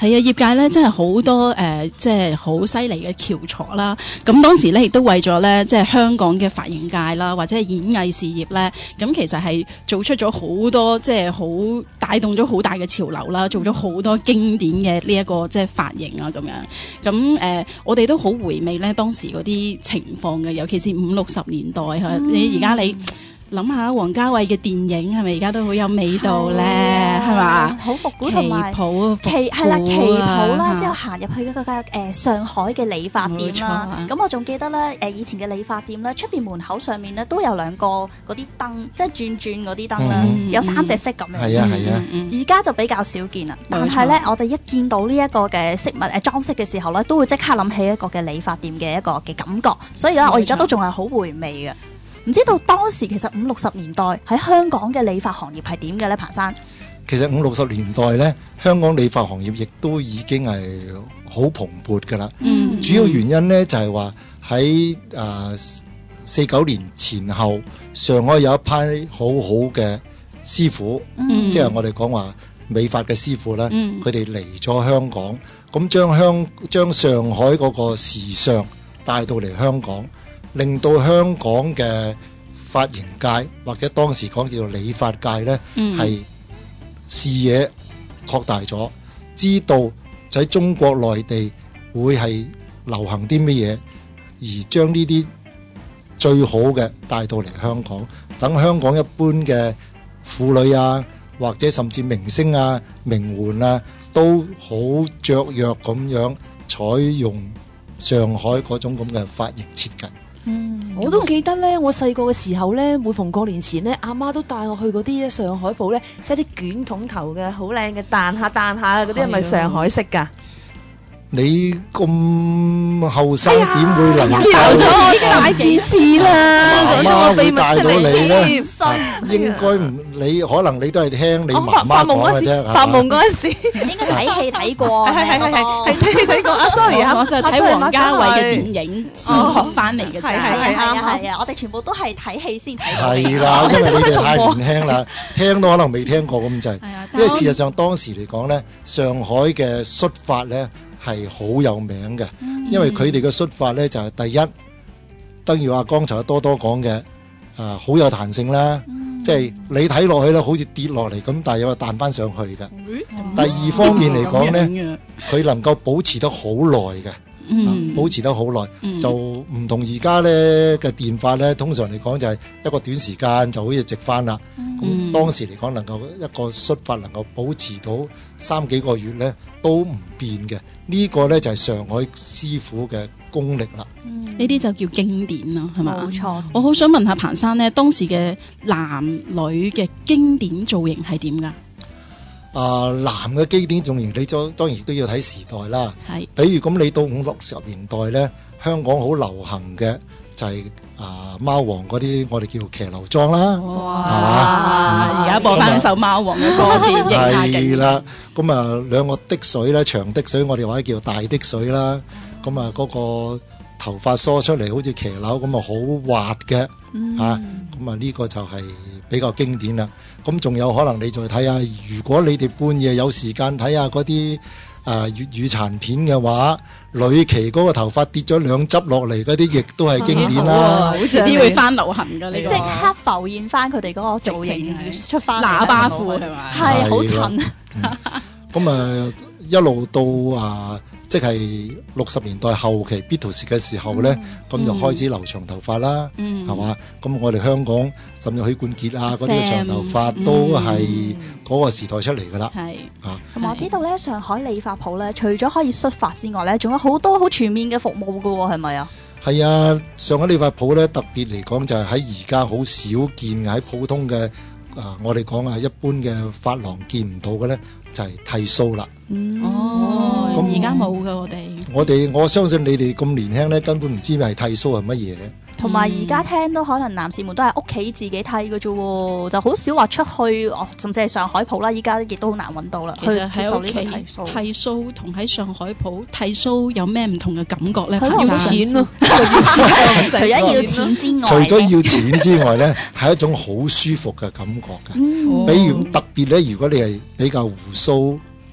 係啊，業界咧真係好多誒、呃，即係好犀利嘅翹楚啦。咁當時咧亦都為咗咧，即係香港嘅髮型界啦，或者係演藝事業咧，咁其實係做出咗好多即係好帶動咗好大嘅潮流啦，做咗好多經典嘅呢一個即係髮型啊咁樣。咁誒、呃，我哋都好回味咧當時嗰啲情況嘅，尤其是五六十年代嚇。 嗯、 你而家你諗下王家衛嘅電影係咪而家都好有味道咧？係嘛？ 好復古同埋旗袍， 旗係啦，旗袍啦，之後行入去嗰個誒上海嘅理髮店啦。咁我仲記得咧，誒以前嘅理髮店咧，出邊門口上面咧都有兩個嗰啲燈，即係轉轉嗰啲燈啦，有三隻色咁樣。 係啊係啊。 而家就比較少見啦。但係咧，我哋一見到呢一個嘅飾物誒裝飾嘅時候咧，都會即刻諗起一個嘅理髮店嘅一個嘅感覺。所以咧，我而家都仲係好回味嘅。唔知道當時其實五六十年代喺香港嘅理髮行業係點嘅咧，彭生？ 其實五六十年代咧，香港理髮行業亦都已經係好蓬勃㗎啦。嗯，主要原因咧就係話喺誒四九年前後，上海有一批好好嘅師傅，嗯、即係我哋講話美髮嘅師傅咧，佢哋嚟咗香港，咁將香將上海嗰個時尚帶到嚟香港。令到香港嘅髮型界或者當時講叫做理髮界呢，係、嗯、視野擴大咗，知道喺中國內地會係流行啲乜嘢，而將呢啲最好嘅帶到嚟香港，等香港一般嘅婦女啊，或者甚至明星啊、名媛啊，都好雀躍咁樣採用上海嗰種咁嘅髮型設計。 嗯，我都記得咧，我細個嘅時候咧，每逢過年前咧，阿媽都帶我去嗰啲上海鋪咧，即係啲捲筒頭嘅，好靚嘅，彈下彈下嗰啲係咪上海式㗎？ 你咁後生點會能夠？ 有咗大件事啦！ 媽媽會帶到你咧， 應該唔你可能你都係聽你媽媽講嘅啫。 發夢嗰陣時， 應該睇戲睇過， 係係係係睇戲睇過。啊，sorry 啊， 我就睇王家衛嘅電影先學翻嚟嘅啫。 係係係啊係啊，我哋全部都係睇戲先睇。 係啦，因為你哋太年輕啦，聽都可能未聽過咁滯。因為事實上當時嚟講咧，上海嘅恤髮咧係好有名嘅，因為佢哋嘅恤髮咧就係第一，等於話剛才多多講嘅，誒好有彈性啦，即係你睇落去咧好似跌落嚟咁，但係又彈翻上去嘅。第二方面嚟講咧，佢能夠保持得好耐嘅。嗯、保持得好耐，嗯、就唔同而家咧嘅電髮咧，通常嚟講就係一個短時間就好似直翻啦。咁、嗯、當時嚟講，能夠一個恤髮能夠保持到三幾個月咧，都唔變嘅。呢、呢個咧就係上海師傅嘅功力啦。 呢啲、嗯、就叫經典啦，係咪？ 冇錯。 我好想問下彭生咧，當時嘅男女嘅經典造型係點㗎？ 啊、呃，男嘅經典造型，你當當然都要睇時代啦。係是，比如咁，你到五六十年代咧，香港好流行嘅就係、是、啊、呃、貓王嗰啲，我哋叫騎樓裝啦。哇！ 而家、嗯、播翻首貓王嘅歌先， 係啦。咁啊，兩個的水咧，長的水，我哋或者叫大的水啦。咁啊，嗰個頭髮梳出嚟好似騎樓咁啊，好滑嘅。嗯。啊，咁啊，呢個就係比較經典啦。咁仲有可能你再睇下，如果你哋半夜有時間睇下嗰啲誒粵語殘片嘅話，呂奇嗰個頭髮跌咗兩執落嚟嗰啲，亦都係經典啦。 好似啲會翻流行㗎，呢個即刻浮現翻佢哋嗰個造型出翻喇叭褲係咪？ 係好襯。 咁啊，一路到啊，即係六十年代後期 Beatles 嘅時候咧，咁、嗯、就開始留長頭髮啦，係嘛、嗯？咁我哋香港甚至許冠傑啊嗰啲長頭髮都係嗰個時代出嚟噶啦。係、嗯、啊， 同埋我知道咧，上海理髮鋪咧，除咗可以恤髮之外咧，仲有好多好全面嘅服務噶喎，係咪啊？係啊，上海理髮鋪咧，特別嚟講就係喺而家好少見嘅，喺普通嘅啊，我哋講啊，一般嘅髮廊見唔到嘅咧。就係剃鬚啦。 嗯、哦，咁而家冇噶，我哋。我哋我相信你哋咁年輕咧，根本唔知係剃鬚係乜嘢。 同埋而家聽都可能男士們都係屋企自己剃嘅啫，就好少話出去，哦，甚至係上海鋪啦，依家亦都好難揾到啦。 其實喺屋企剃鬚同喺上海鋪剃鬚有咩唔同嘅感覺咧？ 要錢咯， 除咗要錢之外， 除咗要錢之外咧，係一種好舒服嘅感覺嘅。嗯、比如特別咧，如果你係比較鬍鬚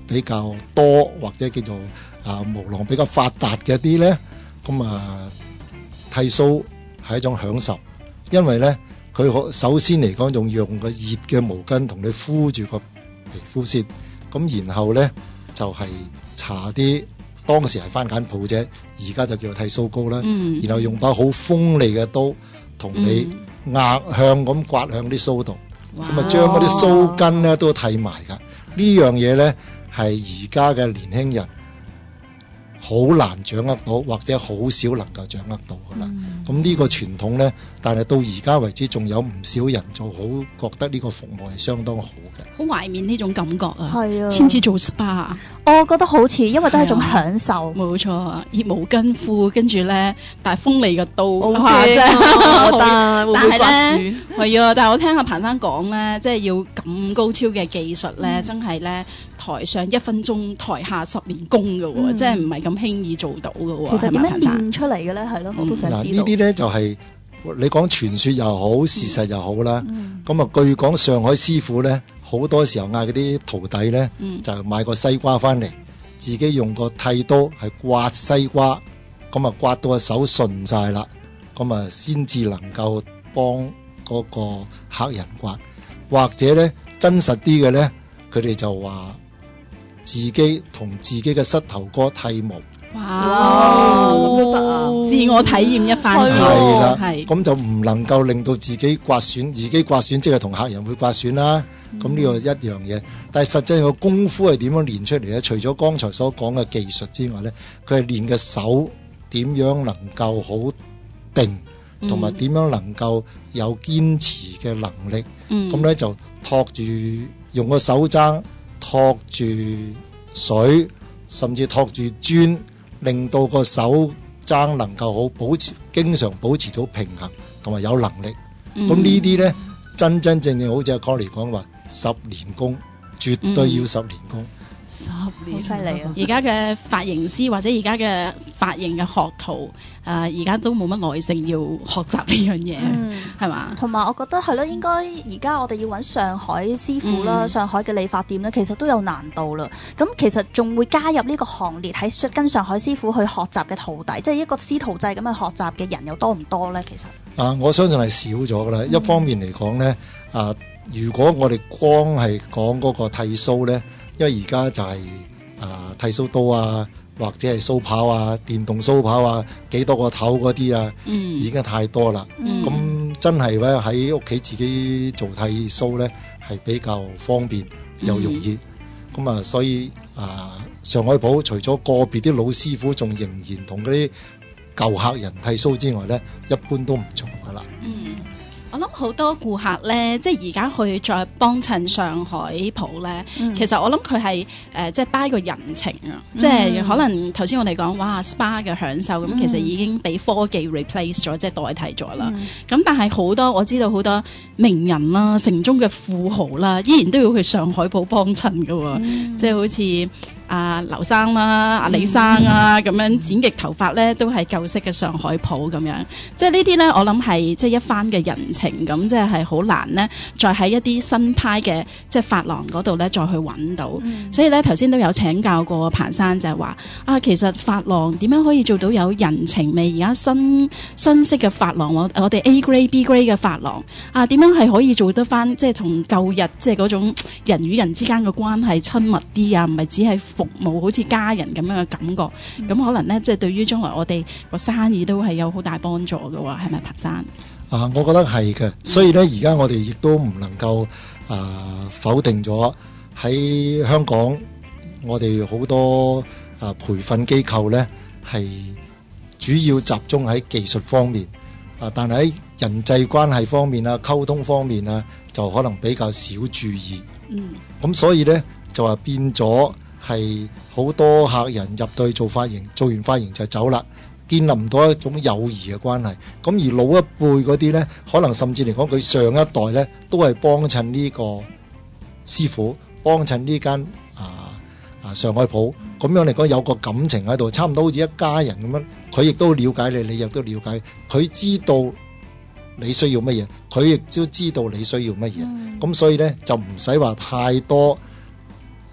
比較多或者叫做啊毛囊比較發達嘅啲呢，咁啊剃鬚係一種享受，因為呢，佢可首先嚟講仲用個熱嘅毛巾同你敷住個皮膚先，咁然後呢，就係搽啲當時係番梘泡啫，而家就叫做剃鬚膏啦， 嗯然後用把好鋒利嘅刀同你壓向咁刮向啲鬚度，咁啊將嗰啲鬚根呢都剃埋㗎。呢樣嘢呢，係而家嘅年輕人好難掌握到，或者好少能夠掌握到㗎啦。咁呢、嗯、個傳統呢，但係到而家為止仲有唔少人就好覺得呢個服務係相當好嘅， 好懷緬呢種感覺啊！ 係啊， 似唔似做 S P A？ 我覺得好似，因為都係一種享受。 冇錯啊，熱毛巾敷，跟住咧，但係鋒利嘅刀， 好哇！ 驚真係啊我覺得會唔會刮但係損咧，係啊！但係我聽阿彭生講咧，即係要咁高超嘅技術咧， 嗯真係咧，台上一分鐘，台下十年功嘅喎， 嗯即係唔係咁輕易做到嘅喎。 其實點樣係咪彭生練出嚟嘅咧？係咯，我都想嗱知道。 呢啲呢，就係、你講傳說又好，事實又好啦。咁啊、據講上海師傅呢，好多時候嗌嗰啲徒弟呢， 嗯就買個西瓜翻嚟，自己用個剃刀係刮西瓜，咁啊刮到個手順晒啦，咁啊先至能夠幫嗰個客人刮，或者呢，真實啲嘅呢，佢哋就話自己同自己嘅膝頭哥剃毛。 哇， 咁都得啊！ 自我體驗一番先， 係啦， 係咁就唔能夠令到自己刮損，自己刮損即係同客人會刮損啦。咁呢個一樣嘢，但係實際個功夫係點樣練出嚟咧？除咗剛才所講嘅技術之外咧，佢係練嘅手點樣能夠好定，同埋點樣能夠有堅持嘅能力。咁咧、 嗯、 就托住用個手踭托住水，甚至托住磚。令到個手踭能夠好保持，經常保持到平衡同埋有能力。咁、嗯、呢啲呢，真真正正好似阿 Connie 講話，十年功，絕對要十年功。 十年好犀利啊！ 而家嘅髮型師或者而家嘅髮型嘅學徒，誒而家都冇乜耐性要學習呢樣嘢，係嘛、 嗯？同埋我覺得係咯，應該而家我哋要揾上海師傅啦， 嗯、 上海嘅理髮店咧，其實都有難度啦。咁其實仲會加入呢個行列喺跟上海師傅去學習嘅徒弟，即係一個師徒制咁嘅學習嘅人又多唔多咧？其實啊，我相信係少咗噶啦。嗯、一方面嚟講呢，啊，如果我哋光係講嗰個剃鬚呢，因為而家就係、是。啊！剃鬚刀啊，或者係鬚刨啊，電動鬚刨啊，幾多個頭嗰啲啊， 嗯、 已經太多啦。咁、嗯、真係咧喺屋企自己做剃鬚咧，係比較方便又容易。咁、嗯、啊，所以啊，上海鋪除咗個別啲老師傅仲仍然同嗰啲舊客人剃鬚之外咧，一般都唔做噶啦。 嗯我諗好多顧客咧，即係而家去再幫襯上海鋪咧，嗯、其實我諗佢係誒即係 buy 個人情啊，嗯、即係可能頭先我哋講哇 S P A 嘅享受咁，嗯、其實已經俾科技 replace 咗，即係代替咗啦。咁、嗯、但係好多我知道好多名人啦、城中嘅富豪啦，依然都要去上海鋪幫襯㗎喎，嗯、即係好似阿劉生啦、阿李生啊咁、嗯、樣剪極頭髮咧，都係舊式嘅上海鋪咁樣。即係呢啲咧，我諗係即係一番嘅人情咁，即係係好難咧，再喺一啲新派嘅即係髮廊嗰度咧，再去揾到。嗯、所以咧，頭先都有請教過彭生，就係話啊，其實髮廊點樣可以做到有人情味？而家新新式嘅髮廊，我我哋 A grade、B grade 嘅髮廊啊，點樣係可以做得翻？即係同舊日即係嗰種人與人之間嘅關係親密啲啊，唔係只係服務好似家人咁樣嘅感覺，咁、嗯、可能呢，即係對於將來我哋個生意都係有好大幫助嘅喎，係咪彭生？ 啊，我覺得係嘅，所以呢，而家我哋亦都唔能夠啊否定咗喺香港，我哋好多啊培訓機構呢係主要集中喺技術方面啊，但係喺人際關係方面啊、溝通方面啊，就可能比較少注意。嗯，咁所以呢，就話變咗。係好多客人入到去做髮型，做完髮型就走啦，建立唔到一種友誼嘅關係。咁而老一輩嗰啲呢，可能甚至嚟講佢上一代呢，都係幫襯呢個師傅，幫襯呢間啊啊上海鋪。咁樣嚟講有個感情喺度，差唔多好似一家人咁樣。佢亦都了解你，你亦都了解佢，知道你需要乜嘢，佢亦都知道你需要乜嘢。咁、嗯、所以呢，就唔使話太多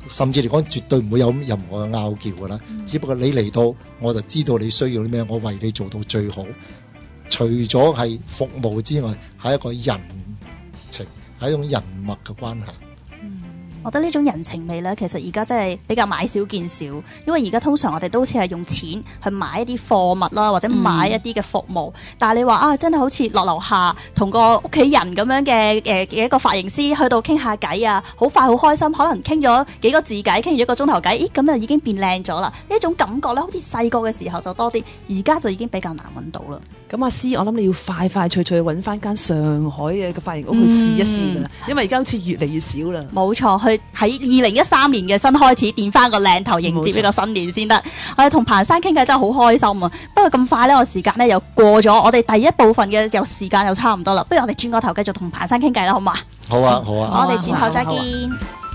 甚至嚟講絕對唔會有任何嘅拗撬噶啦。只不過你嚟到，我就知道你需要啲咩，我為你做到最好。除咗係服務之外，係一個人情，係一種人脈嘅關係。 我覺得呢種人情味呢，其實而家真係比較買少見少，因為而家通常我哋都好似係用錢去買一啲貨物啦，或者買一啲嘅服務。嗯、但係你話啊，真係好似落樓下同個屋企人咁樣嘅誒嘅一個髮型師去到傾下偈啊，好快好開心，可能傾咗幾個字偈，傾完一個鐘頭偈，咦咁就已經變靚咗啦。呢種感覺呢，好似細個嘅時候就多啲，而家就已經比較難揾到啦。 咁阿師，我諗你要快快脆脆揾翻間上海嘅個髮型屋去試一試啦，因為而家好似越嚟越少啦。 冇錯，去喺二零一三年嘅新開始，墊翻個靚頭迎接呢個新年先得。我哋同彭生傾偈真係好開心啊！不過咁快呢，我時間呢又過咗，我哋第一部分嘅有時間又差唔多啦。不如我哋轉個頭繼續同彭生傾偈啦，好嘛？ 好啊，好啊。 我哋轉頭再見。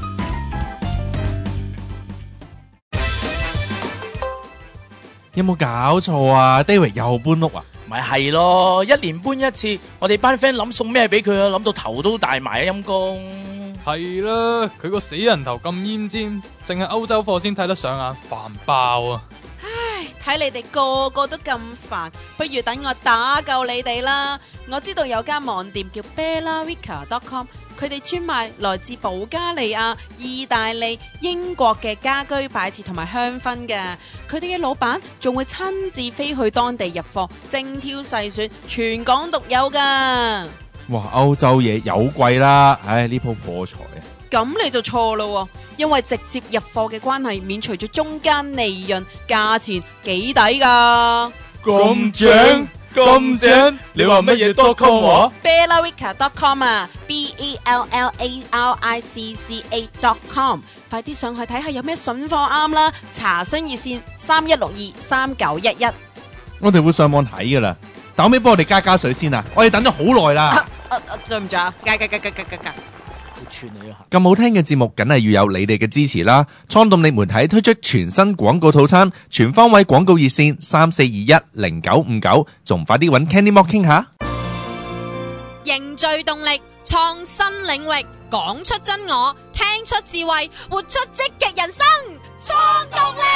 有冇搞錯啊 ？David 又搬屋啊？ 咪係咯，一年搬一次，我哋班 friend 諗送咩俾佢啊，諗到頭都大埋啊，陰公。 係啦，佢個死人頭咁奄尖，淨係歐洲貨先睇得上眼，煩爆啊！ 唉，睇你哋個個都咁煩，不如等我打救你哋啦！我知道有間網店叫 bella wica dot com， 佢哋專賣來自保加利亞、意大利、英國嘅家居擺設同埋香薰嘅。佢哋嘅老闆仲會親自飛去當地入貨，精挑細選，全港獨有噶。 哇，歐洲嘢有貴啦，唉，呢鋪破財啊！ 咁你就錯咯，因為直接入貨嘅關係，免除咗中間利潤，價錢幾抵噶。 咁正咁正，你話乜嘢 dot com 話 bella wica dot com 啊 ，B E L L A R I C C A dot com， 快啲上去睇下有咩筍貨啱啦！查詢熱線三一六二三九一一。 我哋會上網睇噶啦，但後尾幫我哋加加水先啊！我哋等咗好耐啦。 對唔住啊，加加加加加加加。 咁好聽嘅節目，梗係要有你哋嘅支持啦！創動力媒體推出全新廣告套餐，全方位廣告熱線三四二一零九五九，仲快啲搵 Candy Mock 傾下。 凝聚動力，創新領域，講出真我，聽出智慧，活出積極人生，創動力。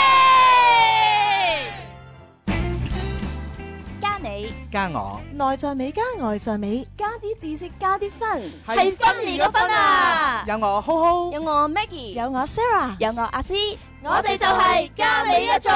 加你加我， 內在美加外在美， 加啲知識加啲分， 係分離個分啊！ 有我浩浩， 有我 Maggie， 有我 Sarah， 有我阿詩， 我哋就係加美一族。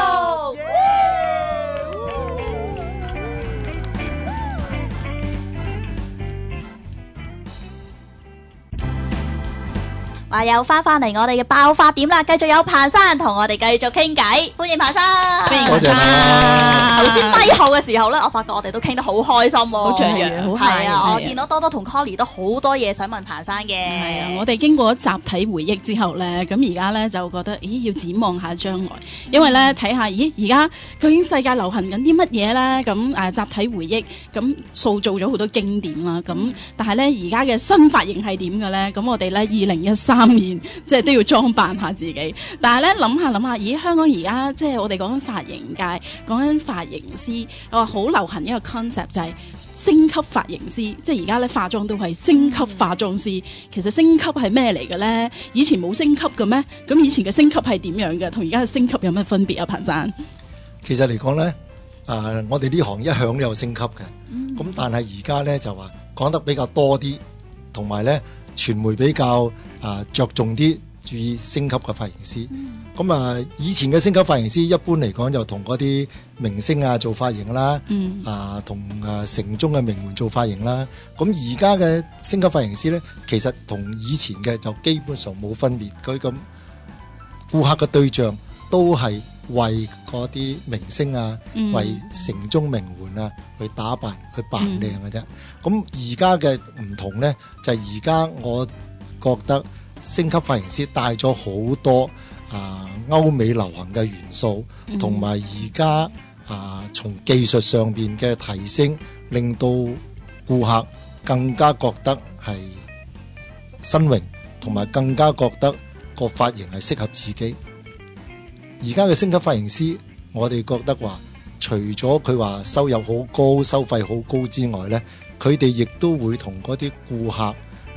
話又翻翻嚟我哋嘅爆發點啦，繼續有彭生同我哋繼續傾偈，歡迎彭生，歡迎彭生。頭先咪後嘅時候咧，我發覺我哋都傾得好開心，好雀躍，好係啊！我見到多多同 Colly 都好多嘢想問彭生嘅。 係啊，我哋經過集體回憶之後咧，咁而家咧就覺得，咦，要展望下將來，因為咧睇下，咦，而家究竟世界流行緊啲乜嘢咧？咁誒集體回憶，咁塑造咗好多經典啦。咁但係咧而家嘅新髮型係點嘅咧？咁我哋咧二零一三。三年即係都要裝扮下自己，但係咧諗下諗下，咦，香港而家即係我哋講緊髮型界，講緊髮型師，我話好流行一個 concept 就係升級髮型師，即係而家咧化妝都係升級化妝師。其實升級係咩嚟嘅咧？以前冇升級嘅咩？咁以前嘅升級係點樣嘅？同而家嘅升級有乜分別啊？彭生， 其實嚟講咧，誒，我哋呢行一向都有升級嘅，咁但係而家咧就話講得比較多啲，同埋咧傳媒比較。啊，着重啲注意升級嘅髮型師。咁、嗯、啊，以前嘅升級髮型師一般嚟講就同嗰啲明星啊做髮型啦，嗯、啊同啊城中嘅名門做髮型啦。咁而家嘅升級髮型師呢，其實同以前嘅就基本上冇分別。佢咁顧客嘅對象都係為嗰啲明星啊，嗯、為城中名門啊去打扮去扮靚嘅啫。咁而家嘅唔同呢，就係而家我覺得升級髮型師帶咗好多啊歐美流行嘅元素，同埋而家啊從技術上邊嘅提升，令到顧客更加覺得係新穎，同埋更加覺得個髮型係適合自己。而家嘅升級髮型師，我哋覺得話，除咗佢話收入好高、收費好高之外呢，佢哋亦都會同嗰啲顧客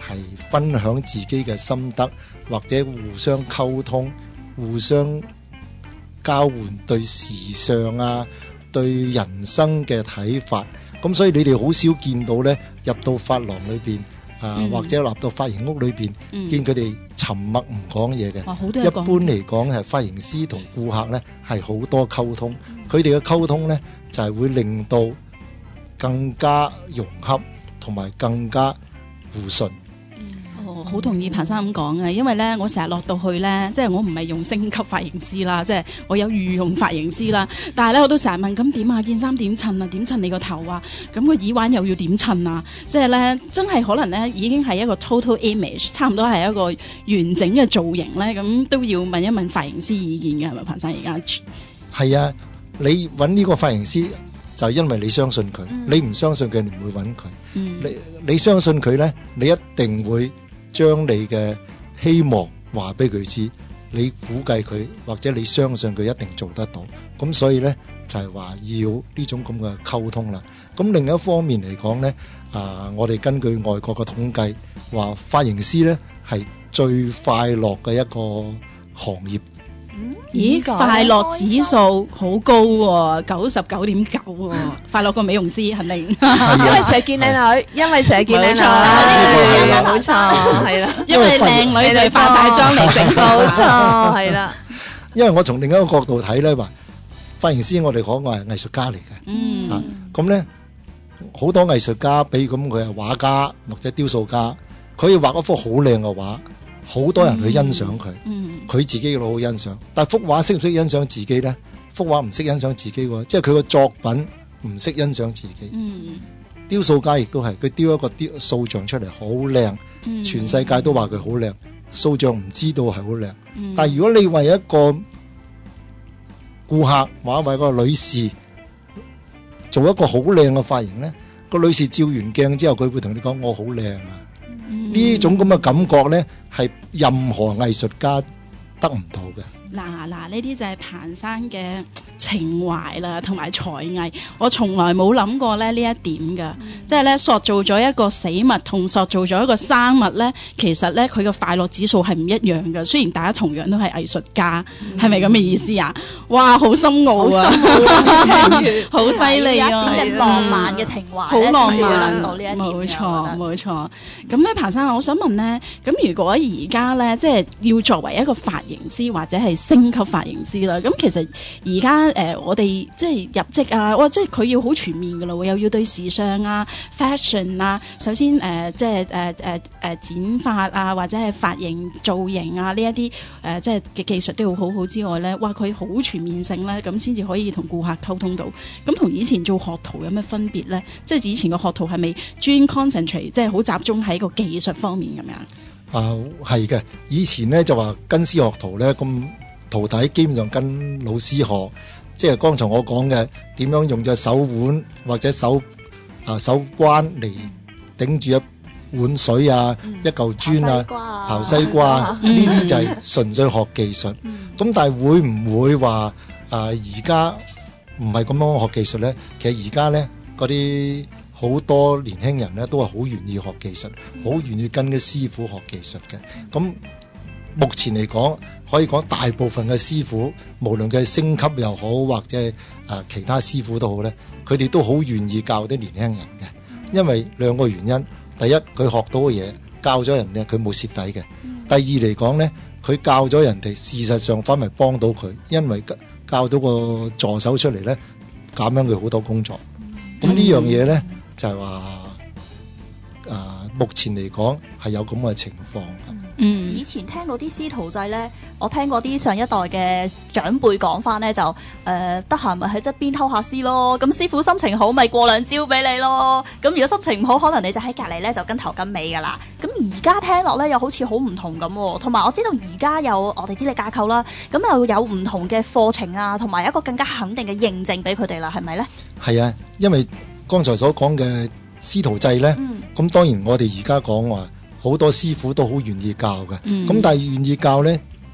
係分享自己嘅心得，或者互相溝通、互相交換對時尚啊、對人生嘅睇法。咁所以你哋好少見到呢，入到髮廊裏邊啊， 嗯或者入到髮型屋裏邊， 嗯見佢哋沉默唔講嘢嘅。 哇好多嘢講一般嚟講係髮型師同顧客呢係好多溝通，佢哋嘅溝通呢就係會令到更加融洽同埋更加互信。 哦，好同意彭生咁講嘅，因為咧我成日落到去咧，即係我唔係用星級髮型師啦，即係我有御用髮型師啦。但係咧我都成日問，咁點啊？件衫點襯啊？點襯你個頭啊？咁個耳環又要點襯啊？即係咧真係可能咧已經係一個 total image，差唔多係一個完整嘅造型咧，咁都要問一問髮型師意見嘅，係咪彭生而家？ 係啊，你揾呢個髮型師就係因為你相信佢， 嗯你唔相信佢，你唔會揾佢。 嗯你你相信佢呢，你一定會將你嘅希望話俾佢知，你估計佢或者你相信佢一定做得到。咁所以呢，就係話要呢種咁嘅溝通啦。咁另一方面嚟講呢，啊，我哋根據外國嘅統計，話髮型師呢係最快樂嘅一個行業。 咦，快樂指數好高喎，九十九點九喎，快樂過美容師肯定，因為成日見靚女，因為成日見靚女，冇錯，係啦， 因為靚女就化晒妝嚟整， 冇錯，係啦。 因為我從另一個角度睇咧，話髮型師我哋講我係藝術家嚟嘅， 嗯， 啊，咁咧好多藝術家，比如咁佢係畫家或者雕塑家，佢要畫一幅好靚嘅畫，好多人去欣賞佢， 嗯， 佢自己都好欣賞。但係幅畫識唔識欣賞自己咧？幅畫唔識欣賞自己喎，即係佢個作品唔識欣賞自己。 嗯， 雕塑家亦都係，佢雕一個雕塑像出嚟好靚， 嗯全世界都話佢好靚，塑像唔知道係好靚。 嗯但係如果你為一個顧客或者為個女士做一個好靚嘅髮型咧，個女士照完鏡之後，佢會同你講我好靚啊！呢種咁嘅感覺咧，係任何藝術家得唔到嘅。 嗱嗱，呢啲就係彭生嘅情懷啦，同埋才藝。我從來冇諗過咧呢一點㗎，即係咧塑造咗一個死物同塑造咗一個生物咧，其實咧佢嘅快樂指數係唔一樣嘅。雖然大家同樣都係藝術家，係咪咁嘅意思啊？哇，好深奧啊，好犀利啊！ 有一點嘅浪漫嘅情懷， 好浪先至會漫， 諗到呢一點嘅。 冇錯冇錯。咁咧，彭生，我想問咧，咁如果而家咧，即係要作為一個髮型師或者係星級髮型師啦，咁其實而家誒我哋即係入職啊，哇！即係佢要好全面噶啦，又要對時尚啊、fashion 啊，首先誒、呃、即係誒誒誒剪髮啊，或者係髮型造型啊呢一啲誒即係嘅技術都要好好之外咧，哇！佢好全面性咧，咁先至可以同顧客溝通到。咁同以前做學徒有咩分別咧？即係以前個學徒係咪專 concentrate，即係好集中喺個技術方面咁樣？ 啊，係嘅。以前咧就話跟師學徒咧，咁徒弟基本上跟老師學，即係剛才我講嘅點樣用隻手腕或者手啊手關嚟頂住一碗水啊，一嚿磚啊，刨西瓜呢啲就係純粹學技術。咁但係會唔會話啊而家唔係咁樣學技術咧？其實而家咧嗰啲好多年輕人咧都係好願意學技術，好願意跟啲師傅學技術嘅。咁目前嚟講，可以講大部分嘅師傅，無論佢係升級又好，或者係誒其他師傅都好咧，佢哋都好願意教啲年輕人嘅。因為兩個原因，第一佢學到嘅嘢教咗人咧，佢冇蝕底嘅；第二嚟講咧，佢教咗人哋，事實上反為幫到佢，因為教到個助手出嚟咧，減輕佢好多工作。咁呢樣嘢咧就係話誒，目前嚟講係有咁嘅情況。 嗯，以前聽到啲師徒制咧，我聽過啲上一代嘅長輩講翻咧，就誒得閒咪喺側邊偷下師咯。咁師傅心情好，咪過兩招俾你咯。咁如果心情唔好，可能你就喺隔離咧就跟頭跟尾噶啦。咁而家聽落咧，又好似好唔同咁喎。同埋我知道而家有我哋資歷架構啦，咁又有唔同嘅課程啊，同埋一個更加肯定嘅認證俾佢哋啦，係咪咧？ 係啊，因為剛才所講嘅師徒制咧，咁、嗯、當然我哋而家講話。好多師傅都好願意教嘅，咁、嗯、但係願意教呢，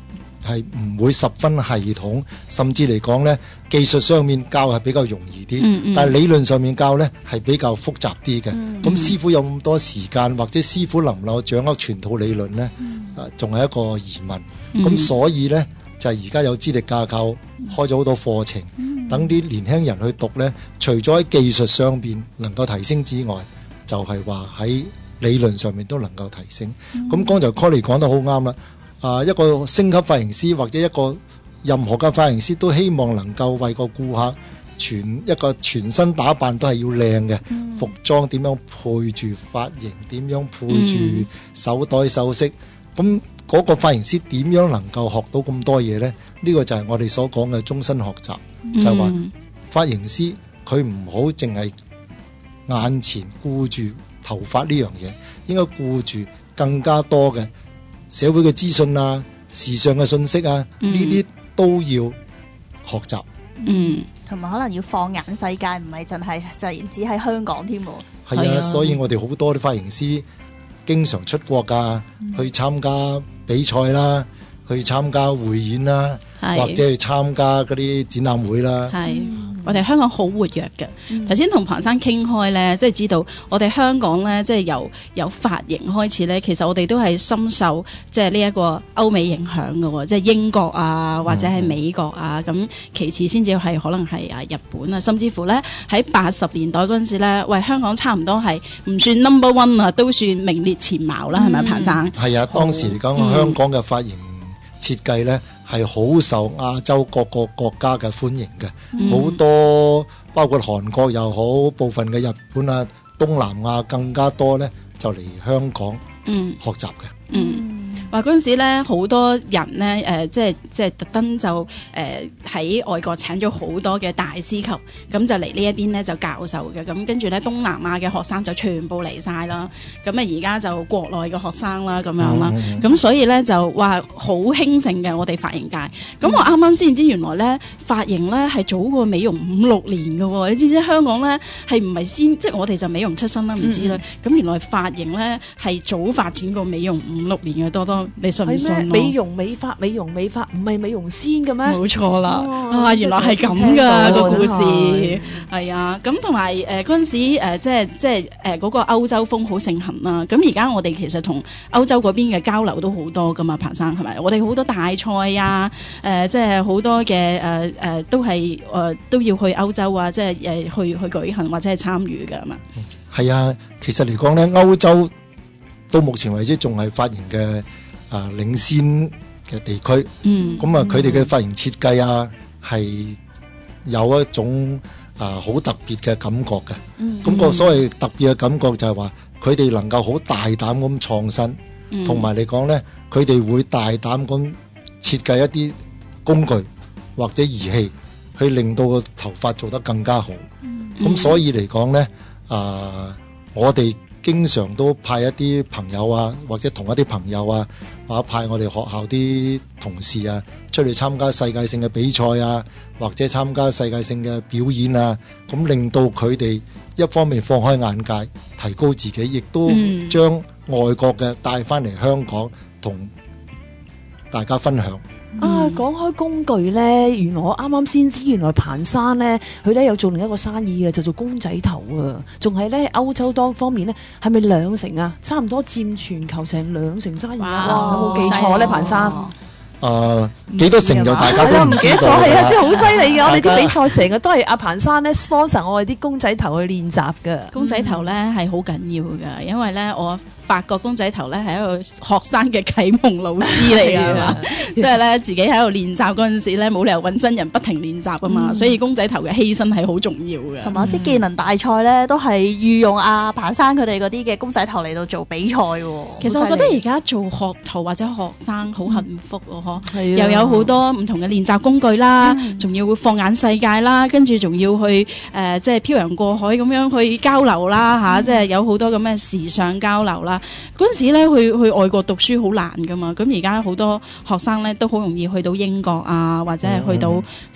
係唔會十分系統，甚至嚟講呢，技術上面教係比較容易啲， 嗯嗯但係理論上面教呢係比較複雜啲嘅。咁、 嗯師傅有咁多時間，或者師傅能唔能夠掌握全套理論呢？仲係、嗯、一個疑問。咁、 嗯、 所以呢，就係而家有資歷架構，開咗好多課程，等啲、嗯、年輕人去讀呢，除咗喺技術上邊能夠提升之外，就係話喺理論上面都能夠提升。咁剛、嗯、才 Connie 講得好啱啦。啊，一個星級髮型師或者一個任何嘅髮型師都希望能夠為個顧客全一個全身打扮都係要靚嘅，嗯、服裝點樣配住髮型，點樣配住手袋首飾，咁嗰個髮型師點樣能夠學到咁多嘢呢？呢、呢個就係我哋所講嘅終身學習，嗯、就係話髮型師佢唔好淨係眼前顧住頭髮呢樣嘢，應該顧住更加多嘅社會嘅資訊啊、時尚嘅信息啊，呢啲、嗯、都要學習。 嗯，同埋可能要放眼世界，唔係淨係就只喺香港添。 係啊，啊所以我哋好多啲髮型師經常出國㗎，嗯、去參加比賽啦，去參加匯演啦， 是或者去參加嗰啲展覽會啦。 係。我哋香港好活躍嘅，頭先同彭生傾開咧，即係知道我哋香港咧，即係由由髮型開始咧，其實我哋都係深受即係呢一個歐美影響嘅喎，即係英國啊或者係美國啊，咁、嗯、其次先至係可能係啊日本啊，甚至乎咧喺八十年代嗰陣時咧，喂香港差唔多係唔算 number one 啊，都算名列前茅啦，係咪、嗯、彭生？係啊，當時嚟講，嗯、香港嘅髮型設計咧，係好受亞洲各個國家嘅歡迎嘅，好、嗯、多包括韓國又好，部分嘅日本啊、東南亞更加多呢，就嚟香港學習嘅。 嗯，話嗰陣時咧，好多人呢，誒、呃，即係即係特登就誒喺、呃、外國請咗好多嘅大師級，咁就嚟呢一邊呢，就教授嘅，咁跟住咧東南亞嘅學生就全部嚟晒啦，咁啊而家就國內嘅學生啦咁樣啦，咁、嗯、所以咧就話好興盛嘅我哋髮型界，咁、嗯、我啱啱先知原來咧髮型咧係早過美容五六年嘅喎，你知唔知香港咧係唔係先即係我哋就美容出身啦，唔知啦，咁、嗯、原來髮型咧係早發展過美容五六年嘅多多，你信唔信？ 美容美髮美容美髮唔係美容先嘅咩？ 冇錯啦， 哦、 啊原來係咁噶個故事，係啊，咁同埋誒嗰陣時誒、呃、即係即係誒嗰個歐洲風好盛行啦。咁而家我哋其實同歐洲嗰邊嘅交流都好多噶嘛，彭生係咪？我哋好多大賽啊，誒、呃、即係好多嘅誒誒都係誒、呃、都要去歐洲啊，即係誒、呃、去去舉行或者係參與噶嘛。 係啊，其實嚟講咧，歐洲到目前為止仲係髮型嘅啊領先嘅地區，咁啊佢哋嘅髮型設計啊係有一種啊好特別嘅感覺嘅，咁、嗯、個所謂特別嘅感覺就係話佢哋能夠好大膽咁創新，同埋嚟講咧，佢哋會大膽咁設計一啲工具或者儀器，去令到個頭髮做得更加好。咁、嗯、所以嚟講咧，啊我哋經常都派一啲朋友啊，或者同一啲朋友啊，或者派我哋學校啲同事啊，出去參加世界性嘅比賽啊，或者參加世界性嘅表演啊，咁令到佢哋一方面放開眼界，提高自己，亦都將外國嘅帶翻嚟香港同大家分享。 啊，講開工具咧，原來我啱啱先知，原來彭生咧，佢咧有做另一個生意嘅，就做公仔頭啊，仲係咧歐洲多方面咧，係咪兩成啊？差唔多佔全球成兩成生意啊！有冇記錯咧，彭生？ 誒幾多成就大家都唔記得咗，係啊，真係好犀利嘅！我哋啲比賽成日都係阿彭生咧 sponsor 我哋啲公仔頭去練習嘅。 公仔頭咧係好緊要㗎，因為咧我發覺公仔頭咧係一個學生嘅啟蒙老師嚟㗎，即係咧自己喺度練習嗰陣時咧冇理由揾真人不停練習啊嘛，所以公仔頭嘅犧牲係好重要嘅。 同埋即係技能大賽咧都係御用阿彭生佢哋嗰啲嘅公仔頭嚟到做比賽喎。 其實我覺得而家做學徒或者學生好幸福咯。又有好多唔同嘅練習工具啦，仲、嗯、要會放眼世界啦，跟住仲要去誒、呃，即係漂洋過海咁樣去交流啦嚇、嗯啊，即係有好多咁嘅時尚交流啦。嗰陣時咧去去外國讀書好難噶嘛，咁而家好多學生咧都好容易去到英國啊，或者係去到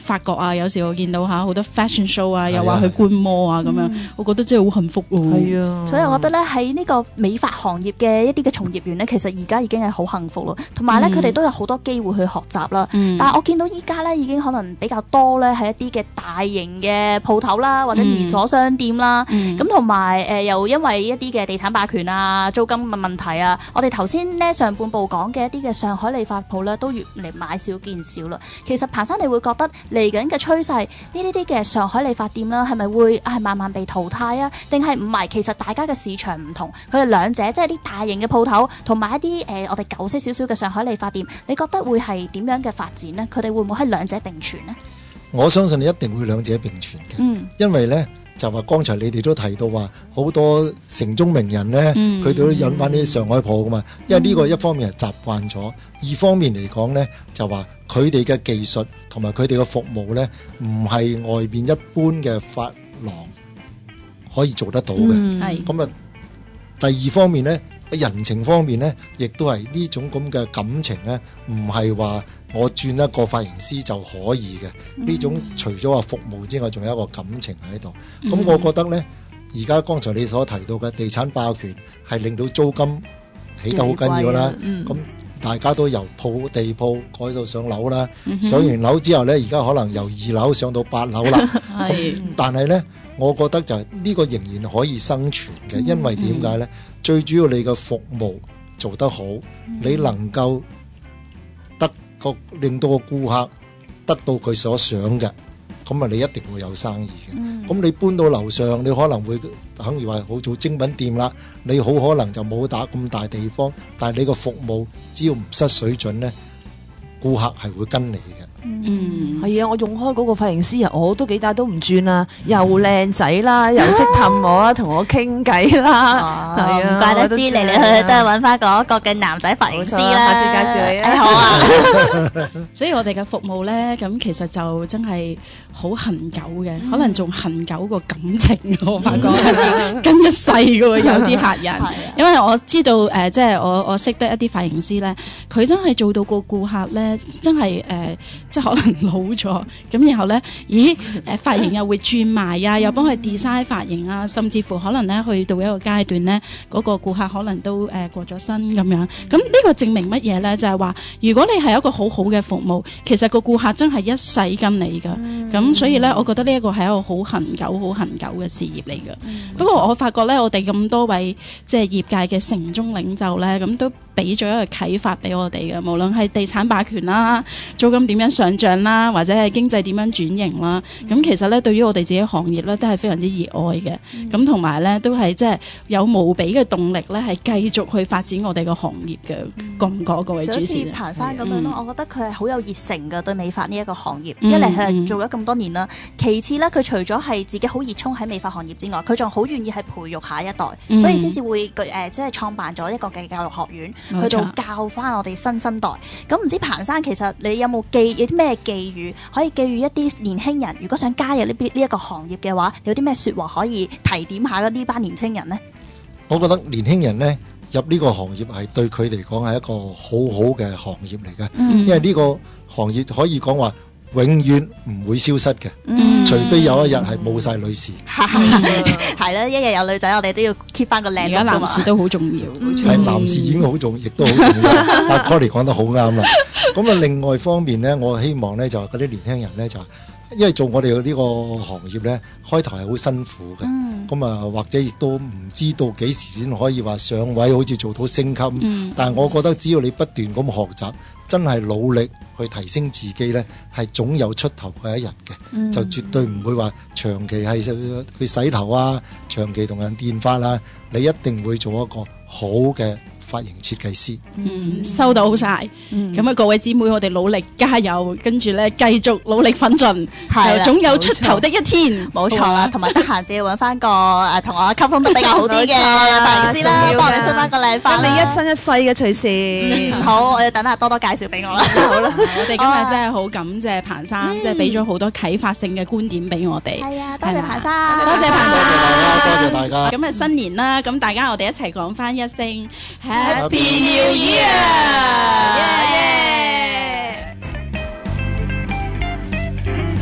法國啊，有時我見到嚇好多 fashion show 啊，又話去觀摩啊咁樣，我覺得真係好幸福喎。 係啊，所以我覺得咧喺呢個美髮行業嘅一啲嘅從業員咧，其實而家已經係好幸福咯，同埋咧佢哋都有好多機會去學習啦。 嗯但係我見到依家咧已經可能比較多咧係一啲嘅大型嘅鋪頭啦，或者連鎖商店啦，咁同埋誒又因為一啲嘅地產霸權啊、租金嘅問題啊，我哋頭先咧上半部講嘅一啲嘅上海理髮鋪咧都越嚟買少見少啦。其實彭生，你會覺得嚟緊嘅趨勢呢啲啲嘅上海理髮店啦，係咪會係慢慢被淘汰啊？定係唔係？其實大家嘅市場唔同，佢哋兩者即係啲大型嘅鋪頭同埋一啲誒、呃、我哋舊式少少嘅上海理髮店，你覺得會係點樣嘅發展呢？佢哋會唔會喺兩者並存呢？ 我相信你一定會兩者並存嘅， 嗯， 因為呢就話剛才你哋都提到話好多城中名人呢，佢哋、嗯、都引翻啲上海鋪噶嘛，因為呢個一方面係習慣咗，二方面嚟講呢，就話佢哋嘅技術同埋佢哋嘅服務呢，唔係外邊一般嘅髮廊可以做得到嘅。 係咁啊，第二方面呢，人情方面呢，亦都係呢種咁嘅感情呢，唔係話我轉一個髮型師就可以嘅。呢、嗯、種除咗話服務之外，仲有一個感情喺度。咁、嗯、我覺得呢，而家剛才你所提到嘅地產霸權係令到租金起得好緊要啦。咁、嗯、大家都由鋪地鋪改到上樓啦。嗯、上完樓之後呢，而家可能由二樓上到八樓啦。但係呢，我覺得就係呢個仍然可以生存嘅，嗯、因為點解呢？嗯、最主要你嘅服務做得好，嗯、你能夠得個令到個顧客得到佢所想嘅，咁啊你一定會有生意嘅。咁、嗯、你搬到樓上，你可能會等於話好做精品店啦，你好可能就冇打咁大地方，但係你個服務只要唔失水準呢，顧客係會跟你嘅。 嗯，係啊，我用開嗰個髮型師啊，我都幾大都唔轉啦，又靚仔啦，又識氹我啦，同我傾偈啦，係啊， 唔怪得知嚟嚟去去都係揾翻嗰個嘅男仔髮型師啦。 下次介紹你啊， 好啊。 所以我哋嘅服務咧，咁其實就真係好恆久嘅，可能仲恆久過感情。我發覺跟一世嘅喎，有啲客人，因為我知道誒，即係我我識得一啲髮型師咧，佢真係做到個顧客咧，真係誒。即係可能老咗，咁然後咧，咦誒髮型又會轉埋啊，又幫佢 design 髮型啊，甚至乎可能咧去到一個階段咧，嗰、那個顧客可能都誒、呃、過咗身咁樣。咁呢個證明乜嘢咧？就係、是、話，如果你係一個好好嘅服務，其實個顧客真係一世跟你㗎。咁、嗯、所以咧，我覺得呢一個係一個好恆久、好恆久嘅事業嚟㗎。嗯、不過我發覺咧，我哋咁多位即係業界嘅城中領袖咧，咁都俾咗一個啟發俾我哋嘅，無論係地產霸權啦、租金點樣上漲啦，或者係經濟點樣轉型啦，咁、嗯、其實咧對於我哋自己行業咧都係非常之熱愛嘅，咁同埋咧都係即係有無比嘅動力咧，係繼續去發展我哋個行業嘅。覺唔覺各位主持？就好似彭生咁樣咯，嗯、我覺得佢係好有熱誠嘅對美髮呢一個行業。 嗯、 一嚟係做咗咁多年啦，其次咧佢除咗係自己好熱衷喺美髮行業之外，佢仲好願意係培育下一代，嗯、所以先至會誒、呃、即係創辦咗一個嘅教育學院， 錯去到教翻我哋新生代。咁唔知彭生其實你有冇寄有啲咩寄語可以寄予一啲年輕人，如果想加入呢邊呢一個行業嘅話，有啲咩説話可以提點下呢班年輕人呢？ 我覺得年輕人呢，入呢個行業係對佢嚟講係一個好好嘅行業嚟嘅，嗯、因為呢個行業可以講話永遠唔會消失嘅，嗯、除非有一日係冇晒女士。 係啦，一日有女仔，我哋都要 keep 翻個靚。而家男士都好重要， 係、嗯、男士已經好重要，亦都好重要。阿 Connie 講得好啱啦。咁啊，另外方面呢，我希望呢就嗰啲年輕人呢，就因為做我哋呢個行業呢，開頭係好辛苦嘅。咁啊、嗯，或者亦都唔知道幾時先可以話上位，好似做到升級。嗯、但係我覺得只要你不斷咁學習，真係努力去提升自己呢，係總有出頭嗰一日嘅。嗯、就絕對唔會話長期係去洗頭啊，長期同人電髮啊，你一定會做一個好嘅髮型設計師。 嗯，收到晒。咁啊、嗯，各位姊妹，我哋努力加油，跟住咧繼續努力奮進，係啦，總有出頭的一天。 冇錯啦，同埋得閒自己揾翻個誒同我溝通得比較好啲嘅髮型師啦，幫我哋梳翻個靚髮。 你一生一世嘅隨時。 好，我要等下多多介紹俾我啦。好啦， 我哋今日真係好感謝彭生，即係俾咗好多啟發性嘅觀點俾我哋。 係啊，多謝彭生， 多謝彭生， 多謝大家。 咁啊，新年啦，咁大家我哋一齊講翻一聲。Happy New Year! Yeah!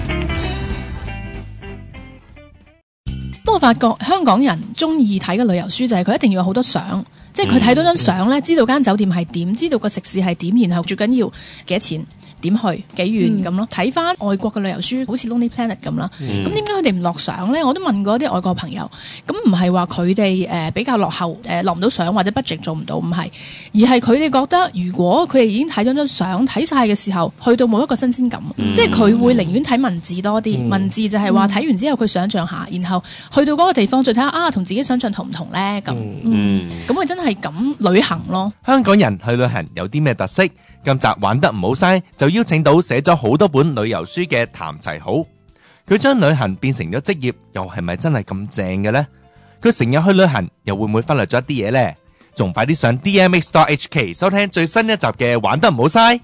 我發覺香港人中意睇嘅旅遊書就係佢一定要有好多相，即係佢睇到張相咧，知道間酒店係點，知道個食肆係點，然後最緊要幾多錢。點去幾遠咁咯？睇翻外國嘅旅遊書，好似 Lonely Planet 咁啦。咁點解佢哋唔落相咧？我都問過一啲外國朋友，咁唔係話佢哋誒比較落後，誒落唔到相或者 budget 做唔到，唔係，而係佢哋覺得如果佢哋已經睇咗張相睇晒嘅時候，去到冇一個新鮮感，嗯、即係佢會寧願睇文字多啲。嗯、文字就係話睇完之後佢想像下，然後去到嗰個地方再睇下啊，同自己想像同唔同咧？咁，嗯，咁佢真係咁旅行咯。 香港人去旅行有啲咩特色？今集玩得唔好嘥，就邀請到寫咗好多本旅遊書嘅譚齊豪，佢將旅行變成咗職業，又係咪真係咁正嘅呢？佢成日去旅行，又會唔會忽略咗一啲嘢呢？仲快啲上 D M X dot H K 收聽最新一集嘅玩得唔好嘥。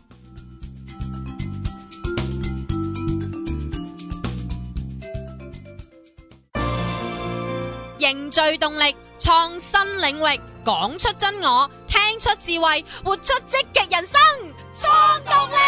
凝聚動力，創新領域，講出真我，聽出智慧，活出積極人生，創動力。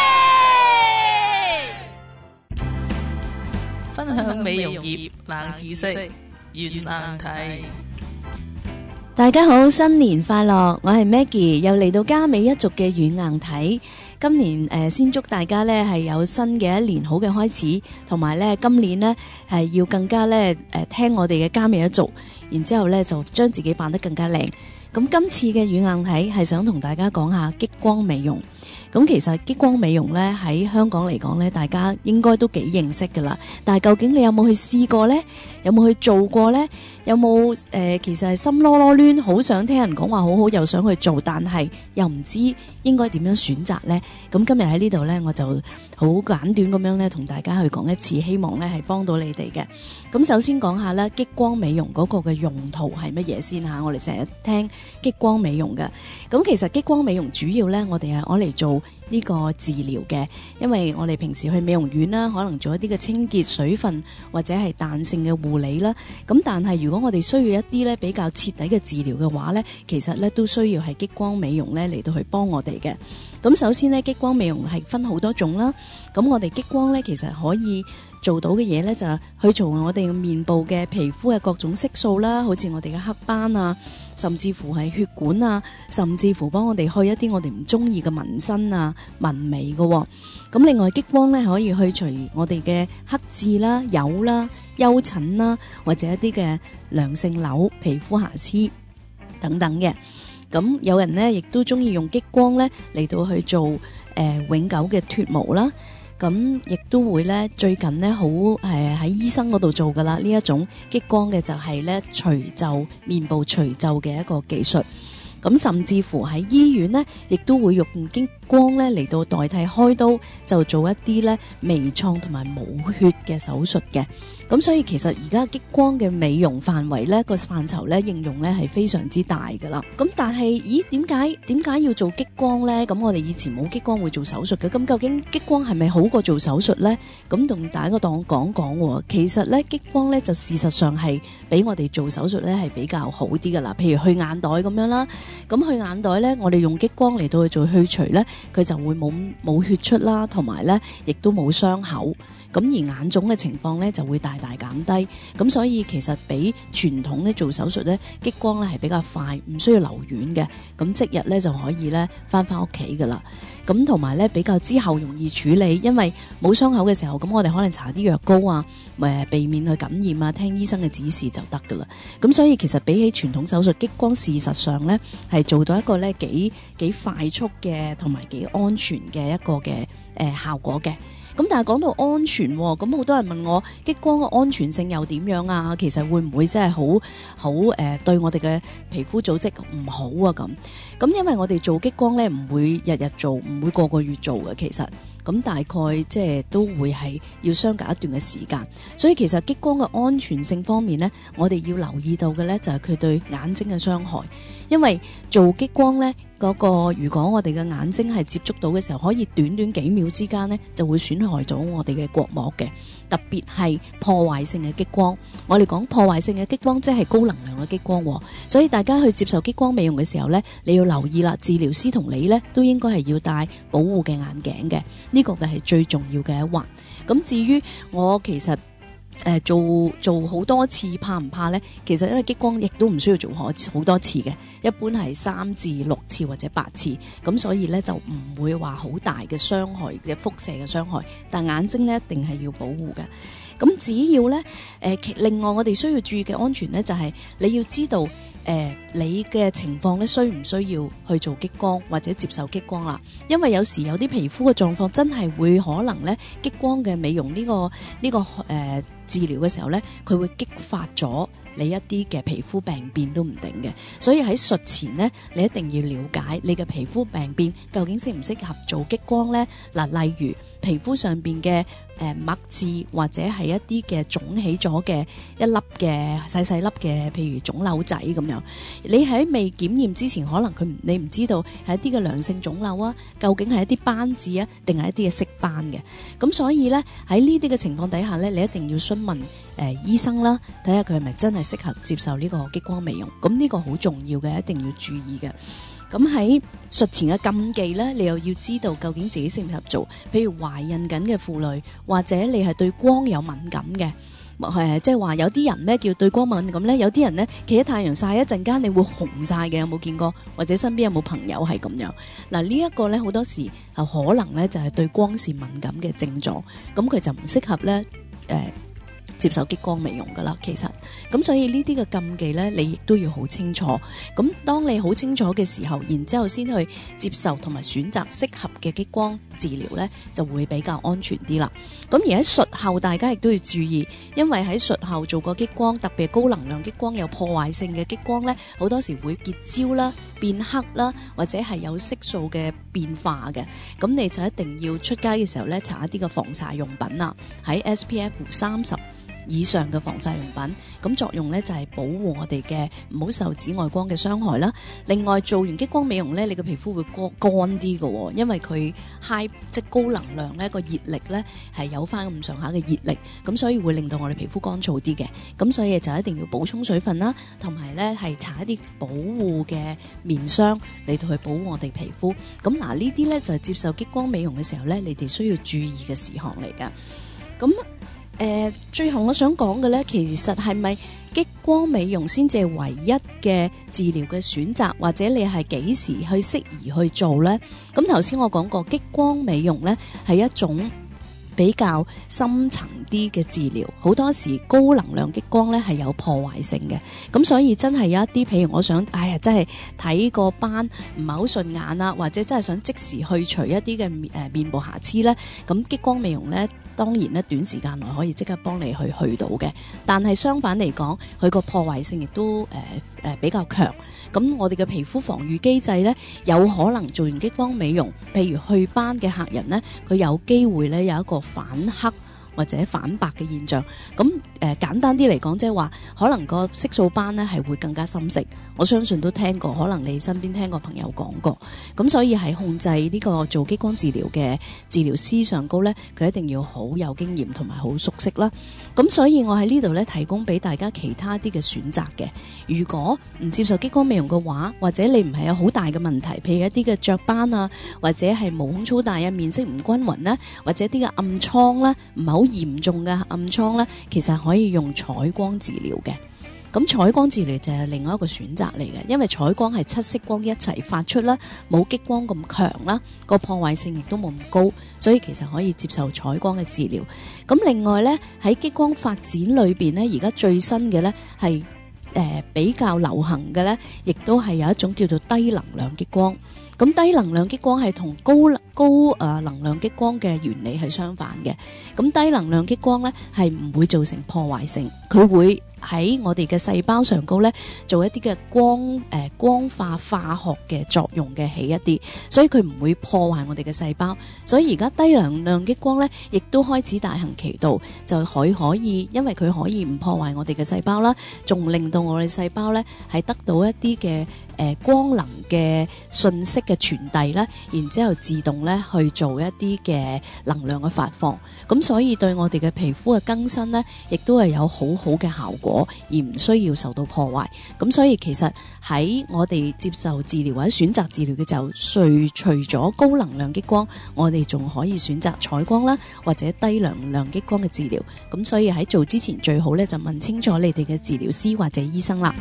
分享美容業冷知識，軟硬睇。 大家好，新年快樂！我係 Maggie，又嚟到嘉美一族嘅軟硬睇。今年誒、呃，先祝大家咧係有新嘅一年好嘅開始，同埋咧今年咧係要更加咧誒、呃、聽我哋嘅嘉美一族，然之後咧就將自己扮得更加靚。咁今次嘅軟硬睇係想同大家講下激光美容。咁其實激光美容咧喺香港嚟講咧，大家應該都幾認識噶啦。但係究竟你有冇去試過呢？有冇去做過呢？有冇誒、呃，其實係心囉囉攣，好想聽人講話好好，又想去做，但係又唔知應該點樣選擇呢？咁今日喺呢度呢，我就好簡短咁樣咧，同大家去講一次，希望咧係幫到你哋嘅。咁首先講下咧，激光美容嗰個嘅用途係乜嘢先吓？我哋成日聽激光美容嘅，咁其實激光美容主要咧，我哋係攞嚟做呢個治療嘅，因為我哋平時去美容院啦，可能做一啲嘅清潔、水分或者係彈性嘅護理啦。咁但係如果我哋需要一啲咧比較徹底嘅治療嘅話咧，其實咧都需要係激光美容咧嚟到去幫我哋嘅。咁首先咧，激光美容係分好多種啦。咁我哋激光咧，其實可以做到嘅嘢咧，就係去除我哋面部嘅皮膚嘅各種色素啦，好似我哋嘅黑斑啊，甚至乎係血管啊，甚至乎幫我哋去一啲我哋唔中意嘅紋身啊、紋眉嘅。咁另外激光咧可以去除我哋嘅黑痣啦、疣啦、丘疹啦，或者一啲嘅良性瘤、皮膚瑕疵等等嘅。咁有人呢亦都中意用激光呢嚟到去做誒、呃、永久嘅脫毛啦。咁亦都會呢，最近呢好誒喺醫生嗰度做噶啦，呢一種激光嘅就係呢除皺面部除皺嘅一個技術。咁甚至乎喺醫院呢，亦都會用激光呢嚟到代替開刀，就做一啲呢微創同埋冇血嘅手術嘅。咁所以其實而家激光嘅美容範圍呢個範疇呢應用呢係非常之大噶啦。咁但係咦點解點解要做激光呢？咁我哋以前冇激光會做手術嘅，咁究竟激光係咪好過做手術呢？咁同大家講講講，其實呢激光呢就事實上係比我哋做手術呢係比較好啲噶啦。譬如去眼袋咁樣啦，咁去眼袋呢，我哋用激光嚟到去做去除呢，佢就會冇冇血出啦，同埋呢亦都冇傷口。咁而眼腫嘅情況咧就會大大減低，咁所以其實比傳統咧做手術咧激光咧係比較快，唔需要留院嘅，咁即日咧就可以咧翻翻屋企噶啦。咁同埋咧比較之後容易處理，因為冇傷口嘅時候，咁我哋可能搽啲藥膏啊，誒避免去感染啊，聽醫生嘅指示就得噶啦。咁所以其實比起傳統手術，激光事實上咧係做到一個咧幾幾快速嘅同埋幾安全嘅一個嘅誒、呃、效果嘅。咁但係講到安全，咁好多人問我激光嘅安全性又點樣啊？其實會唔會真係好好誒對我哋嘅皮膚組織唔好啊？咁咁因為我哋做激光咧唔會日日做，唔會個個月做嘅，其實咁大概即係都會係要相隔一段嘅時間。所以其實激光嘅安全性方面咧，我哋要留意到嘅咧就係佢對眼睛嘅傷害，因為做激光咧。嗰個如果我哋嘅眼睛係接觸到嘅時候，可以短短幾秒之間呢就會損害到我哋嘅角膜嘅，特別係破壞性嘅激光。我哋講破壞性嘅激光，即係高能量嘅激光，所以大家去接受激光美容嘅時候呢，你要留意啦，治療師同你呢都應該係要戴保護嘅眼鏡嘅，呢個就係最重要嘅一環。咁至於我其實誒做做好多次怕唔怕呢？其實因為激光亦都唔需要做好好多次嘅，一般係三至六次或者八次，咁所以呢，就唔會話好大嘅傷害嘅輻射嘅傷害，但眼睛呢，一定係要保護嘅。咁只要呢，誒、呃、另外我哋需要注意嘅安全呢，就係、是、你要知道誒、呃、你嘅情況呢，需唔需要去做激光或者接受激光啦？因為有時有啲皮膚嘅狀況真係會可能呢，激光嘅美容呢、這個呢、這個誒、呃、治療嘅時候呢，佢會激發咗你一啲嘅皮膚病變都唔定嘅，所以喺術前呢，你一定要了解你嘅皮膚病變究竟適唔適合做激光呢？嗱，例如皮膚上邊嘅誒墨痣或者係一啲嘅腫起咗嘅一粒嘅細細粒嘅，譬如腫瘤仔咁樣，你喺未檢驗之前，可能佢唔你唔知道係一啲嘅良性腫瘤啊，究竟係一啲斑痣啊，定係一啲嘅色斑嘅。咁所以呢，喺呢啲嘅情況底下呢，你一定要詢問誒、呃、醫生啦，睇下佢係咪真係適合接受呢個激光美容。咁呢個好重要嘅，一定要注意嘅。咁喺術前嘅禁忌呢，你又要知道究竟自己適唔適合做。譬如懷孕緊嘅婦女，或者你係對光有敏感嘅，誒即係話有啲人呢叫對光敏感呢，有啲人呢企喺太陽曬一陣間，你會紅晒嘅，有冇見過？或者身邊有冇朋友係咁樣？嗱，呢一個呢，好多時係可能呢就係對光線敏感嘅症狀，咁佢就唔適合呢。誒、呃。接受激光美容噶啦，其實咁所以呢啲嘅禁忌呢，你亦都要好清楚。咁當你好清楚嘅時候，然之後先去接受同埋選擇適合嘅激光治療呢，就會比較安全啲啦。咁而喺術後，大家亦都要注意，因為喺術後做過激光，特別係高能量激光有破壞性嘅激光呢，好多時會結焦啦、變黑啦，或者係有色素嘅變化嘅。咁你就一定要出街嘅時候呢，搽一啲嘅防曬用品啦，喺 S P F 三十以上嘅防曬用品，咁作用呢就係保護我哋嘅唔好受紫外光嘅傷害啦。另外做完激光美容呢，你嘅皮膚會乾乾啲嘅，因為佢 high 即係高能量呢個熱力呢係有翻咁上下嘅熱力，咁所以會令到我哋皮膚乾燥啲嘅。咁所以就一定要補充水分啦，同埋呢係搽一啲保護嘅面霜嚟到去保護我哋皮膚。咁嗱呢啲呢就係接受激光美容嘅時候呢，你哋需要注意嘅事項嚟㗎。咁誒、呃，最後我想講嘅呢，其實係咪激光美容先至係唯一嘅治療嘅選擇，或者你係幾時去適宜去做呢？咁頭先我講過，激光美容呢係一種比較深層啲嘅治療，好多時高能量激光呢係有破壞性嘅，咁所以真係有一啲，譬如我想，哎呀，真係睇個斑唔係好順眼啊，或者真係想即時去除一啲嘅誒面部瑕疵呢，咁激光美容呢，當然咧，短時間內可以即刻幫你去去到嘅，但係相反嚟講，佢個破壞性亦都誒誒、呃、比較強。咁我哋嘅皮膚防禦機制呢，有可能做完激光美容，譬如去斑嘅客人呢，佢有機會呢有一個反黑或者反白嘅現象。咁誒、呃、簡單啲嚟講，即係話可能個色素斑呢係會更加深色。我相信都聽過，可能你身邊聽過朋友講過。咁所以喺控制呢個做激光治療嘅治療師上高呢，佢一定要好有經驗同埋好熟悉啦。咁所以我喺呢度呢，提供俾大家其他啲嘅選擇嘅。如果唔接受激光美容嘅話，或者你唔係有好大嘅問題，譬如一啲嘅雀斑啊，或者係毛孔粗大啊、面色唔均勻啦，或者啲嘅暗瘡啦，唔係好嚴重嘅暗瘡啦，其實可以用採光治療嘅。咁採光治療就係另外一個選擇嚟嘅，因為採光係七色光一齊發出啦，冇激光咁強啦，個破壞性亦都冇咁高，所以其實可以接受採光嘅治療。咁另外呢，喺激光發展裏邊呢，而家最新嘅呢係誒比較流行嘅呢，亦都係有一種叫做低能量激光。咁低能量激光係同高高誒能量激光嘅原理係相反嘅。咁低能量激光呢係唔會造成破壞性，佢會喺我哋嘅細胞上高呢做一啲嘅光誒、呃、光化化學嘅作用嘅起一啲，所以佢唔會破壞我哋嘅細胞。所以而家低能量激光呢亦都開始大行其道，就佢可以因為佢可以唔破壞我哋嘅細胞啦，仲令到我哋細胞呢係得到一啲嘅誒光能嘅信息嘅傳遞啦，然之後自動呢去做一啲嘅能量嘅發放。咁所以對我哋嘅皮膚嘅更新呢，亦都係有好好嘅效果。 果，而唔需要受到破壞。咁所以其實喺我哋接受治療或者選擇治療嘅時候，除除咗高能量激光，我哋仲可以選擇彩光啦，或者低能量激光嘅治療。咁所以喺做之前最好咧就問清楚你哋嘅治療師或者醫生啦。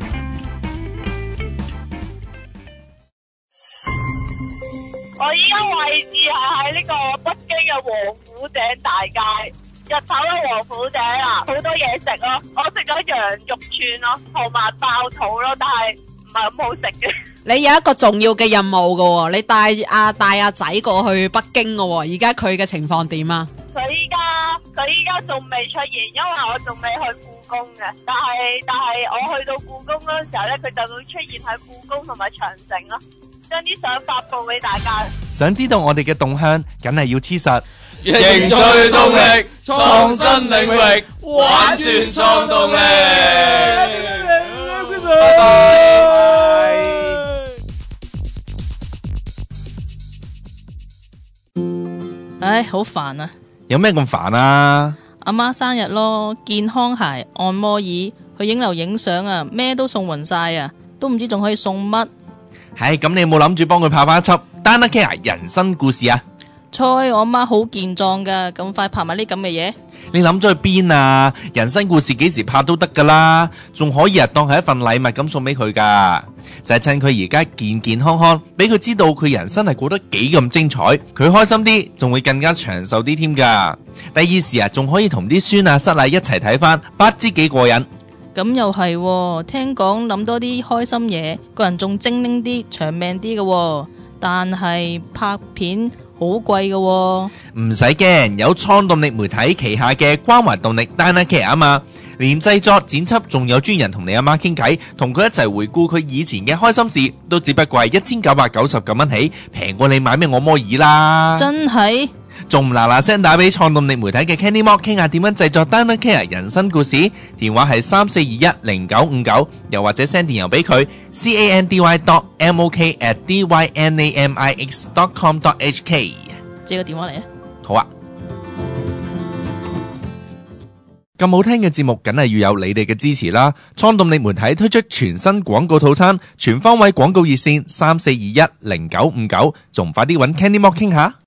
我依家位置係喺呢個北京嘅王府井大街，日頭喺王府井啊，好多嘢食咯。我食咗羊肉串咯，同埋爆肚咯，但係唔係咁好食嘅。 你有一個重要嘅任務噶喎，你帶阿帶阿仔過去北京噶喎，而家佢嘅情況點啊？ 佢依家佢依家仲未出現，因為我仲未去故宮嘅。但係但係我去到故宮嗰陣時候咧，佢就會出現喺故宮同埋長城咯。將啲相發佈俾大家。 想知道我哋嘅動向，梗係要黐實。 凝聚動力，創新領域，玩轉創動力。拜拜。 唉，好煩啊！ 有咩咁煩啊？ 阿媽生日咯，健康鞋、按摩椅，去影樓影相啊，咩都送匀晒啊，都唔知仲可以送乜。 係咁，你有冇諗住幫佢拍翻一輯 Dana Care 人生故事啊？ 猜我媽好健壯噶，咁快拍埋呢咁嘅嘢？ 你諗咗去邊啊？人生故事幾時拍都得噶啦，仲可以啊當係一份禮物咁送俾佢噶，就係趁佢而家健健康康，俾佢知道佢人生係過得幾咁精彩，佢開心啲，仲會更加長壽啲添噶。第二時啊，仲可以同啲孫啊失禮一齊睇翻，不知幾過癮。 咁又係喎，聽講諗多啲開心嘢，個人仲精靈啲、長命啲嘅喎。但係拍片好貴嘅喎。 唔使驚，有創動力媒體旗下嘅關懷動力 Dana Care 啊嘛，連製作剪輯仲有專人同你阿媽傾偈，同佢一齊回顧佢以前嘅開心事，都只不過係一千九百九十九蚊起，平過你買咩按摩椅啦。 真係。 仲唔嗱嗱聲打俾創動力媒體嘅 Candy Mock 傾下點樣製作 Dana Care 人生故事，電話係三四二一零九五九，又或者 send 電郵俾佢 candy dot mock at dynamix dot com dot hk。 借個電話嚟啊！ 好啊！咁好聽嘅節目，梗係要有你哋嘅支持啦！創動力媒體推出全新廣告套餐，全方位廣告熱線三四二一零九五九，仲快啲搵 Candy Mock 傾下。